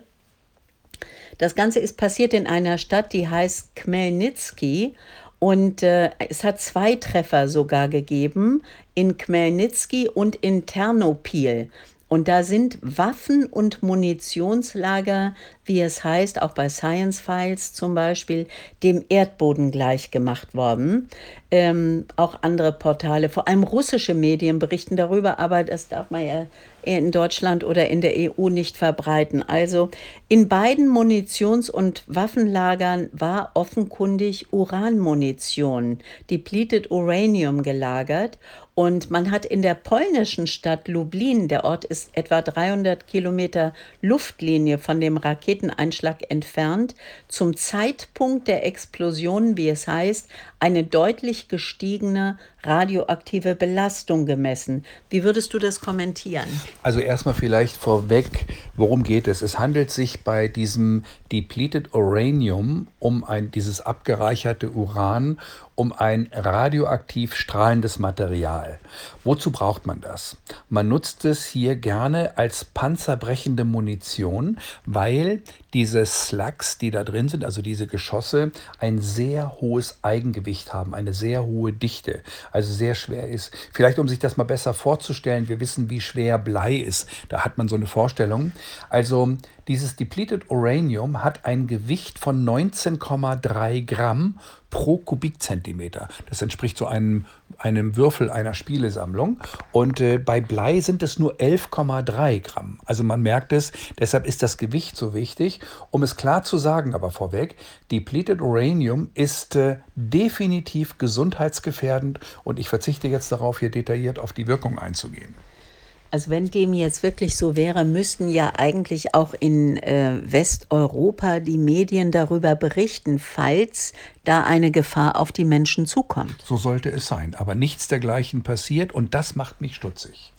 Das Ganze ist passiert in einer Stadt, die heißt Chmelnyzki. Und äh, es hat zwei Treffer sogar gegeben, in Chmelnyzki und in Ternopil. Und da sind Waffen- und Munitionslager, wie es heißt, auch bei Science Files zum Beispiel, dem Erdboden gleichgemacht worden. Ähm, auch andere Portale, vor allem russische Medien berichten darüber, aber das darf man ja in Deutschland oder in der E U nicht verbreiten. Also in beiden Munitions- und Waffenlagern war offenkundig Uranmunition, depleted Uranium, gelagert. Und man hat in der polnischen Stadt Lublin, der Ort ist etwa dreihundert Kilometer Luftlinie von dem Raketeneinschlag entfernt, zum Zeitpunkt der Explosion, wie es heißt, eine deutlich gestiegene radioaktive Belastung gemessen. Wie würdest du das kommentieren? Also erstmal vielleicht vorweg, worum geht es? Es handelt sich bei diesem depleted Uranium um ein, dieses abgereicherte Uran, um ein radioaktiv strahlendes Material. Wozu braucht man das? Man nutzt es hier gerne als panzerbrechende Munition, weil diese Slugs, die da drin sind, also diese Geschosse, ein sehr hohes Eigengewicht haben, eine sehr hohe Dichte, also sehr schwer ist. Vielleicht, um sich das mal besser vorzustellen, wir wissen, wie schwer Blei ist. Da hat man so eine Vorstellung. Also dieses depleted Uranium hat ein Gewicht von neunzehn Komma drei Gramm pro Kubikzentimeter. Das entspricht so einem, einem Würfel einer Spielesammlung. Und äh, bei Blei sind es nur elf Komma drei Gramm. Also man merkt es, deshalb ist das Gewicht so wichtig. Um es klar zu sagen, aber vorweg, depleted Uranium ist äh, definitiv gesundheitsgefährdend und ich verzichte jetzt darauf, hier detailliert auf die Wirkung einzugehen. Also wenn dem jetzt wirklich so wäre, müssten ja eigentlich auch in äh, Westeuropa die Medien darüber berichten, falls da eine Gefahr auf die Menschen zukommt. So sollte es sein. Aber nichts dergleichen passiert und das macht mich stutzig.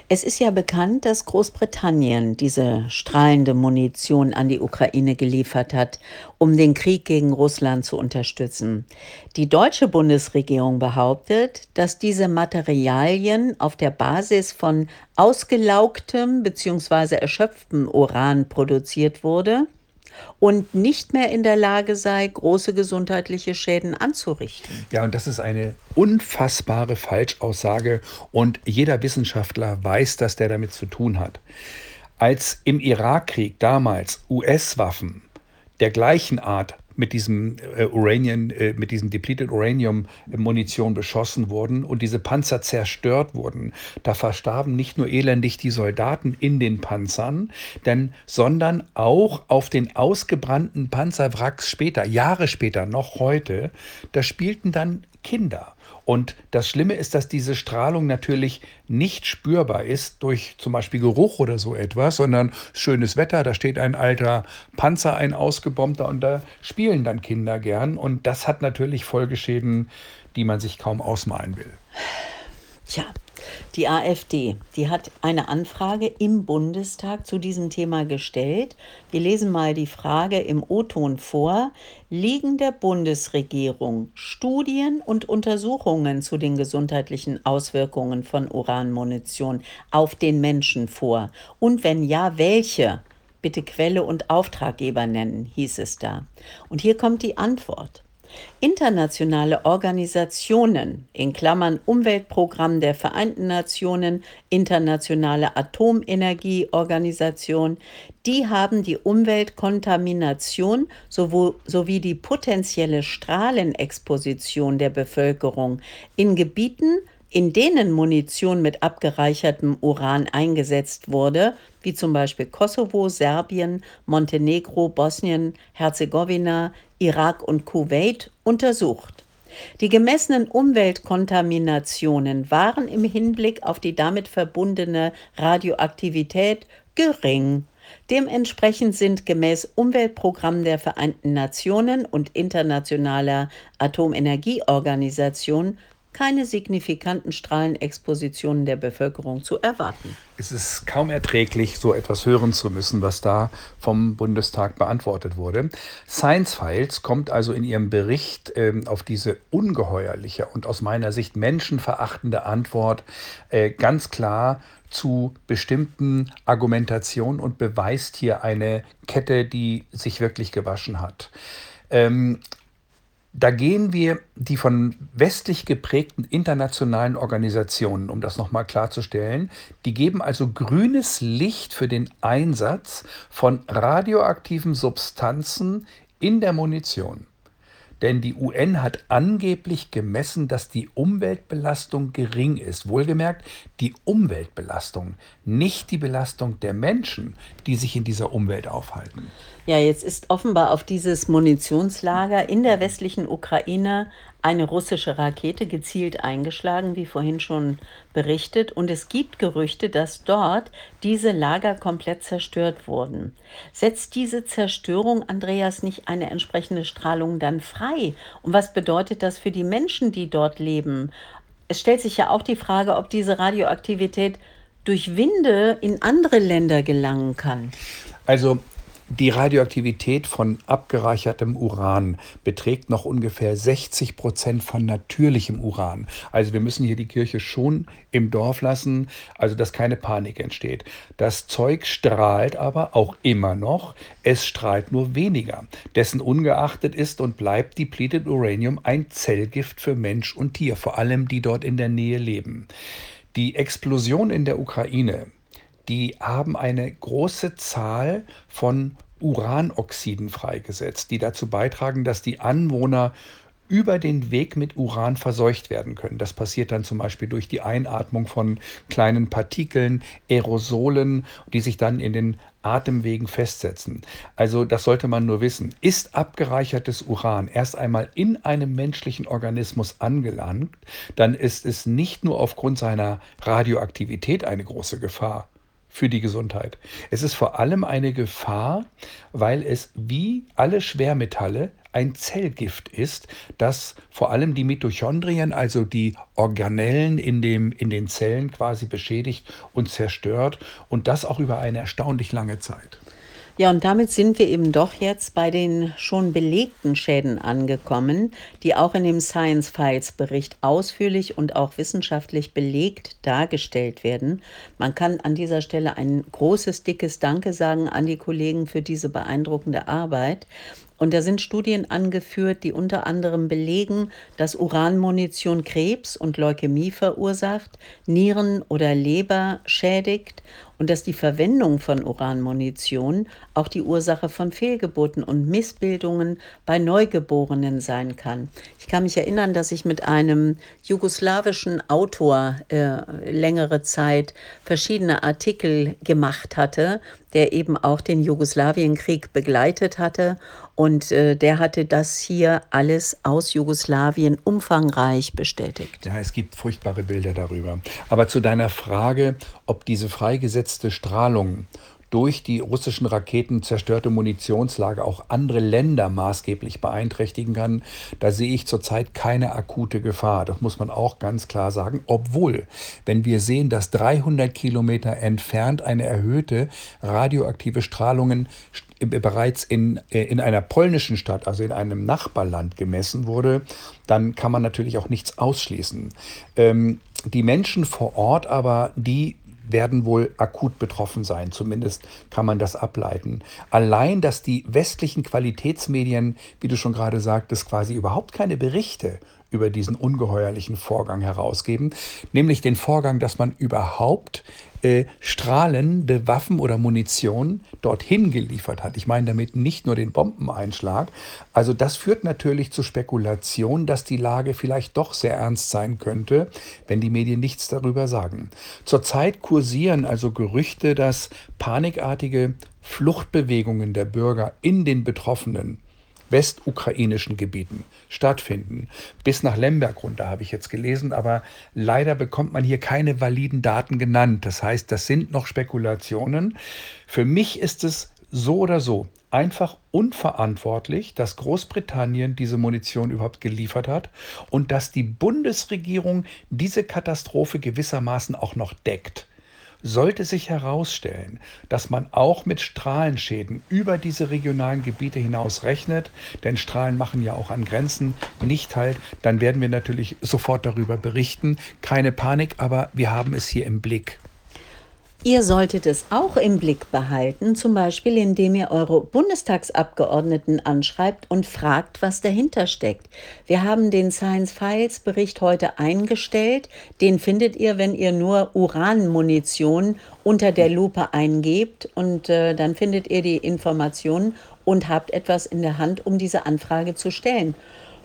Es ist ja bekannt, dass Großbritannien diese strahlende Munition an die Ukraine geliefert hat, um den Krieg gegen Russland zu unterstützen. Die deutsche Bundesregierung behauptet, dass diese Materialien auf der Basis von ausgelaugtem bzw. erschöpftem Uran produziert wurde und nicht mehr in der Lage sei, große gesundheitliche Schäden anzurichten. Ja, und das ist eine unfassbare Falschaussage und jeder Wissenschaftler weiß, dass der damit zu tun hat. Als im Irakkrieg damals U S-Waffen der gleichen Art mit diesem äh, Uranium, äh, mit diesem Depleted Uranium äh, Munition beschossen wurden und diese Panzer zerstört wurden, da verstarben nicht nur elendig die Soldaten in den Panzern, denn, sondern auch auf den ausgebrannten Panzerwracks später, Jahre später, noch heute, da spielten dann Kinder. Und das Schlimme ist, dass diese Strahlung natürlich nicht spürbar ist durch zum Beispiel Geruch oder so etwas, sondern schönes Wetter, da steht ein alter Panzer, ein ausgebombter und da spielen dann Kinder gern. Und das hat natürlich Folgeschäden, die man sich kaum ausmalen will. Tja, die AfD, die hat eine Anfrage im Bundestag zu diesem Thema gestellt. Wir lesen mal die Frage im O-Ton vor. Liegen der Bundesregierung Studien und Untersuchungen zu den gesundheitlichen Auswirkungen von Uranmunition auf den Menschen vor? Und wenn ja, welche? Bitte Quelle und Auftraggeber nennen, hieß es da. Und hier kommt die Antwort. Internationale Organisationen, in Klammern Umweltprogramm der Vereinten Nationen, Internationale Atomenergieorganisation, die haben die Umweltkontamination sowie die potenzielle Strahlenexposition der Bevölkerung in Gebieten, in denen Munition mit abgereichertem Uran eingesetzt wurde, wie zum Beispiel Kosovo, Serbien, Montenegro, Bosnien, Herzegowina, Irak und Kuwait, untersucht. Die gemessenen Umweltkontaminationen waren im Hinblick auf die damit verbundene Radioaktivität gering. Dementsprechend sind gemäß Umweltprogramm der Vereinten Nationen und Internationaler Atomenergieorganisation keine signifikanten Strahlenexpositionen der Bevölkerung zu erwarten. Es ist kaum erträglich, so etwas hören zu müssen, was da vom Bundestag beantwortet wurde. Science Files kommt also in ihrem Bericht ähm, auf diese ungeheuerliche und aus meiner Sicht menschenverachtende Antwort äh, ganz klar zu bestimmten Argumentationen und beweist hier eine Kette, die sich wirklich gewaschen hat. Ähm, Da gehen wir die von westlich geprägten internationalen Organisationen, um das nochmal klarzustellen, die geben also grünes Licht für den Einsatz von radioaktiven Substanzen in der Munition. Denn die U N hat angeblich gemessen, dass die Umweltbelastung gering ist. Wohlgemerkt, die Umweltbelastung, nicht die Belastung der Menschen, die sich in dieser Umwelt aufhalten. Ja, jetzt ist offenbar auf dieses Munitionslager in der westlichen Ukraine eine russische Rakete gezielt eingeschlagen, wie vorhin schon berichtet. Und es gibt Gerüchte, dass dort diese Lager komplett zerstört wurden. Setzt diese Zerstörung, Andreas, nicht eine entsprechende Strahlung dann frei? Und was bedeutet das für die Menschen, die dort leben? Es stellt sich ja auch die Frage, ob diese Radioaktivität durch Winde in andere Länder gelangen kann. Also die Radioaktivität von abgereichertem Uran beträgt noch ungefähr sechzig Prozent von natürlichem Uran. Also wir müssen hier die Kirche schon im Dorf lassen, also dass keine Panik entsteht. Das Zeug strahlt aber auch immer noch, es strahlt nur weniger. Dessen ungeachtet ist und bleibt Depleted Uranium ein Zellgift für Mensch und Tier, vor allem die dort in der Nähe leben. Die Explosion in der Ukraine, die haben eine große Zahl von Uranoxiden freigesetzt, die dazu beitragen, dass die Anwohner über den Weg mit Uran verseucht werden können. Das passiert dann zum Beispiel durch die Einatmung von kleinen Partikeln, Aerosolen, die sich dann in den Atemwegen festsetzen. Also das sollte man nur wissen. Ist abgereichertes Uran erst einmal in einem menschlichen Organismus angelangt, dann ist es nicht nur aufgrund seiner Radioaktivität eine große Gefahr für die Gesundheit. Es ist vor allem eine Gefahr, weil es wie alle Schwermetalle ein Zellgift ist, das vor allem die Mitochondrien, also die Organellen in dem, in den Zellen quasi beschädigt und zerstört und das auch über eine erstaunlich lange Zeit. Ja, und damit sind wir eben doch jetzt bei den schon belegten Schäden angekommen, die auch in dem Science Files Bericht ausführlich und auch wissenschaftlich belegt dargestellt werden. Man kann an dieser Stelle ein großes, dickes Danke sagen an die Kollegen für diese beeindruckende Arbeit. Und da sind Studien angeführt, die unter anderem belegen, dass Uranmunition Krebs und Leukämie verursacht, Nieren oder Leber schädigt und dass die Verwendung von Uranmunition auch die Ursache von Fehlgeburten und Missbildungen bei Neugeborenen sein kann. Ich kann mich erinnern, dass ich mit einem jugoslawischen Autor äh, längere Zeit verschiedene Artikel gemacht hatte, der eben auch den Jugoslawienkrieg begleitet hatte. Und äh, der hatte das hier alles aus Jugoslawien umfangreich bestätigt. Ja, es gibt furchtbare Bilder darüber. Aber zu deiner Frage, ob diese freigesetzte Strahlung durch die russischen Raketen zerstörte Munitionslager auch andere Länder maßgeblich beeinträchtigen kann, da sehe ich zurzeit keine akute Gefahr. Das muss man auch ganz klar sagen. Obwohl, wenn wir sehen, dass dreihundert Kilometer entfernt eine erhöhte radioaktive Strahlung bereits in, in einer polnischen Stadt, also in einem Nachbarland gemessen wurde, dann kann man natürlich auch nichts ausschließen. Ähm, die Menschen vor Ort aber, die werden wohl akut betroffen sein. Zumindest kann man das ableiten. Allein, dass die westlichen Qualitätsmedien, wie du schon gerade sagtest, quasi überhaupt keine Berichte über diesen ungeheuerlichen Vorgang herausgeben, nämlich den Vorgang, dass man überhaupt äh, strahlende Waffen oder Munition dorthin geliefert hat. Ich meine damit nicht nur den Bombeneinschlag. Also das führt natürlich zu Spekulationen, dass die Lage vielleicht doch sehr ernst sein könnte, wenn die Medien nichts darüber sagen. Zurzeit kursieren also Gerüchte, dass panikartige Fluchtbewegungen der Bürger in den betroffenen westukrainischen Gebieten stattfinden. Bis nach Lemberg runter habe ich jetzt gelesen, aber leider bekommt man hier keine validen Daten genannt. Das heißt, das sind noch Spekulationen. Für mich ist es so oder so einfach unverantwortlich, dass Großbritannien diese Munition überhaupt geliefert hat und dass die Bundesregierung diese Katastrophe gewissermaßen auch noch deckt. Sollte sich herausstellen, dass man auch mit Strahlenschäden über diese regionalen Gebiete hinaus rechnet, denn Strahlen machen ja auch an Grenzen nicht halt, dann werden wir natürlich sofort darüber berichten. Keine Panik, aber wir haben es hier im Blick. Ihr solltet es auch im Blick behalten, zum Beispiel indem ihr eure Bundestagsabgeordneten anschreibt und fragt, was dahinter steckt. Wir haben den Science Files Bericht heute eingestellt. Den findet ihr, wenn ihr nur Uranmunition unter der Lupe eingebt und äh, dann findet ihr die Informationen und habt etwas in der Hand, um diese Anfrage zu stellen.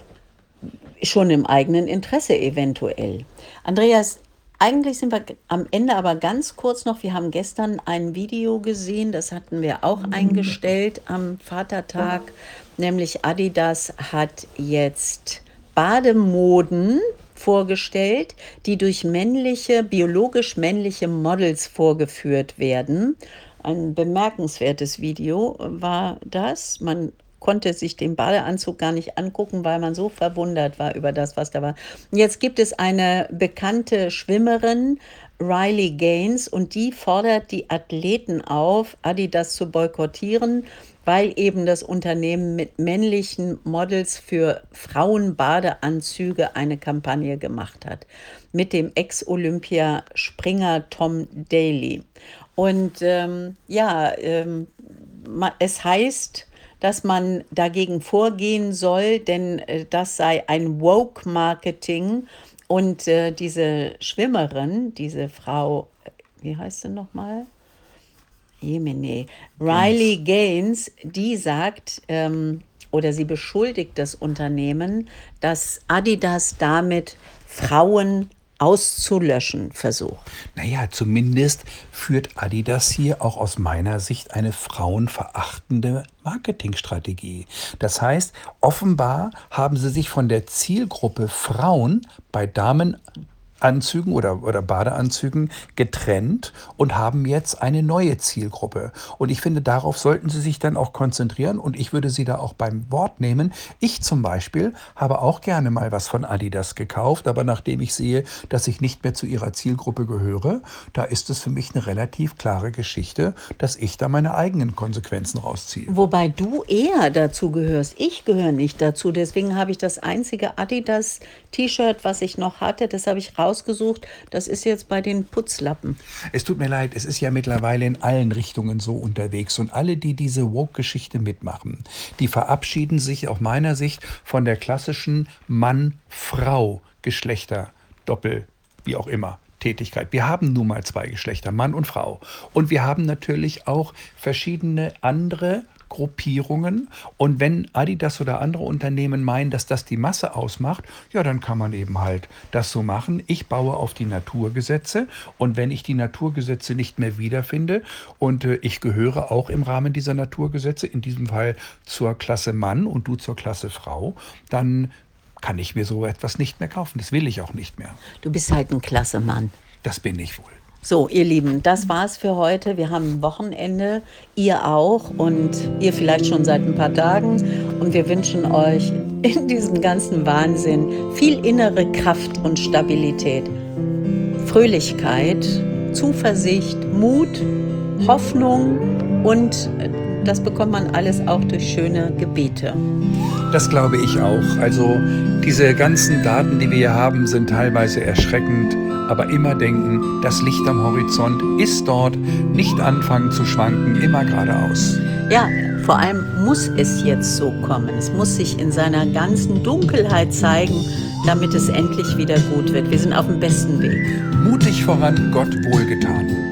Schon im eigenen Interesse eventuell. Andreas, eigentlich sind wir am Ende aber ganz kurz noch, wir haben gestern ein Video gesehen, das hatten wir auch eingestellt am Vatertag, nämlich Adidas hat jetzt Bademoden vorgestellt, die durch männliche, biologisch männliche Models vorgeführt werden. Ein bemerkenswertes Video war das. Man konnte sich den Badeanzug gar nicht angucken, weil man so verwundert war über das, was da war. Jetzt gibt es eine bekannte Schwimmerin, Riley Gaines, und die fordert die Athleten auf, Adidas zu boykottieren, weil eben das Unternehmen mit männlichen Models für Frauenbadeanzüge eine Kampagne gemacht hat. Mit dem Ex-Olympiaspringer Tom Daley. Und ähm, ja, ähm, es heißt, dass man dagegen vorgehen soll, denn äh, das sei ein Woke-Marketing. Und äh, diese Schwimmerin, diese Frau, wie heißt sie nochmal? Jemine, Riley Gaines, die sagt, ähm, oder sie beschuldigt das Unternehmen, dass Adidas damit Frauen auszulöschen versucht. Naja, zumindest führt Adidas hier auch aus meiner Sicht eine frauenverachtende Marketingstrategie. Das heißt, offenbar haben sie sich von der Zielgruppe Frauen bei Damen Anzügen oder, oder Badeanzügen getrennt und haben jetzt eine neue Zielgruppe. Und ich finde, darauf sollten Sie sich dann auch konzentrieren und ich würde Sie da auch beim Wort nehmen. Ich zum Beispiel habe auch gerne mal was von Adidas gekauft, aber nachdem ich sehe, dass ich nicht mehr zu Ihrer Zielgruppe gehöre, da ist es für mich eine relativ klare Geschichte, dass ich da meine eigenen Konsequenzen rausziehe. Wobei du eher dazu gehörst. Ich gehöre nicht dazu. Deswegen habe ich das einzige Adidas-T-Shirt, was ich noch hatte, das habe ich rausgesucht. Das ist jetzt bei den Putzlappen. Es tut mir leid, es ist ja mittlerweile in allen Richtungen so unterwegs und alle, die diese Woke-Geschichte mitmachen, die verabschieden sich aus meiner Sicht von der klassischen Mann-Frau-Geschlechter-Doppel, wie auch immer, Tätigkeit. Wir haben nun mal zwei Geschlechter, Mann und Frau. Und wir haben natürlich auch verschiedene andere Gruppierungen. Und wenn Adidas oder andere Unternehmen meinen, dass das die Masse ausmacht, ja, dann kann man eben halt das so machen. Ich baue auf die Naturgesetze und wenn ich die Naturgesetze nicht mehr wiederfinde und äh, ich gehöre auch im Rahmen dieser Naturgesetze, in diesem Fall zur Klasse Mann und du zur Klasse Frau, dann kann ich mir so etwas nicht mehr kaufen. Das will ich auch nicht mehr. Du bist halt ein klasse Mann. Das bin ich wohl. So, ihr Lieben, das war's für heute. Wir haben ein Wochenende, ihr auch und ihr vielleicht schon seit ein paar Tagen. Und wir wünschen euch in diesem ganzen Wahnsinn viel innere Kraft und Stabilität, Fröhlichkeit, Zuversicht, Mut, Hoffnung und das bekommt man alles auch durch schöne Gebete. Das glaube ich auch. Also diese ganzen Daten, die wir hier haben, sind teilweise erschreckend. Aber immer denken, das Licht am Horizont ist dort, nicht anfangen zu schwanken, immer geradeaus. Ja, vor allem muss es jetzt so kommen. Es muss sich in seiner ganzen Dunkelheit zeigen, damit es endlich wieder gut wird. Wir sind auf dem besten Weg. Mutig voran, Gott wohlgetan.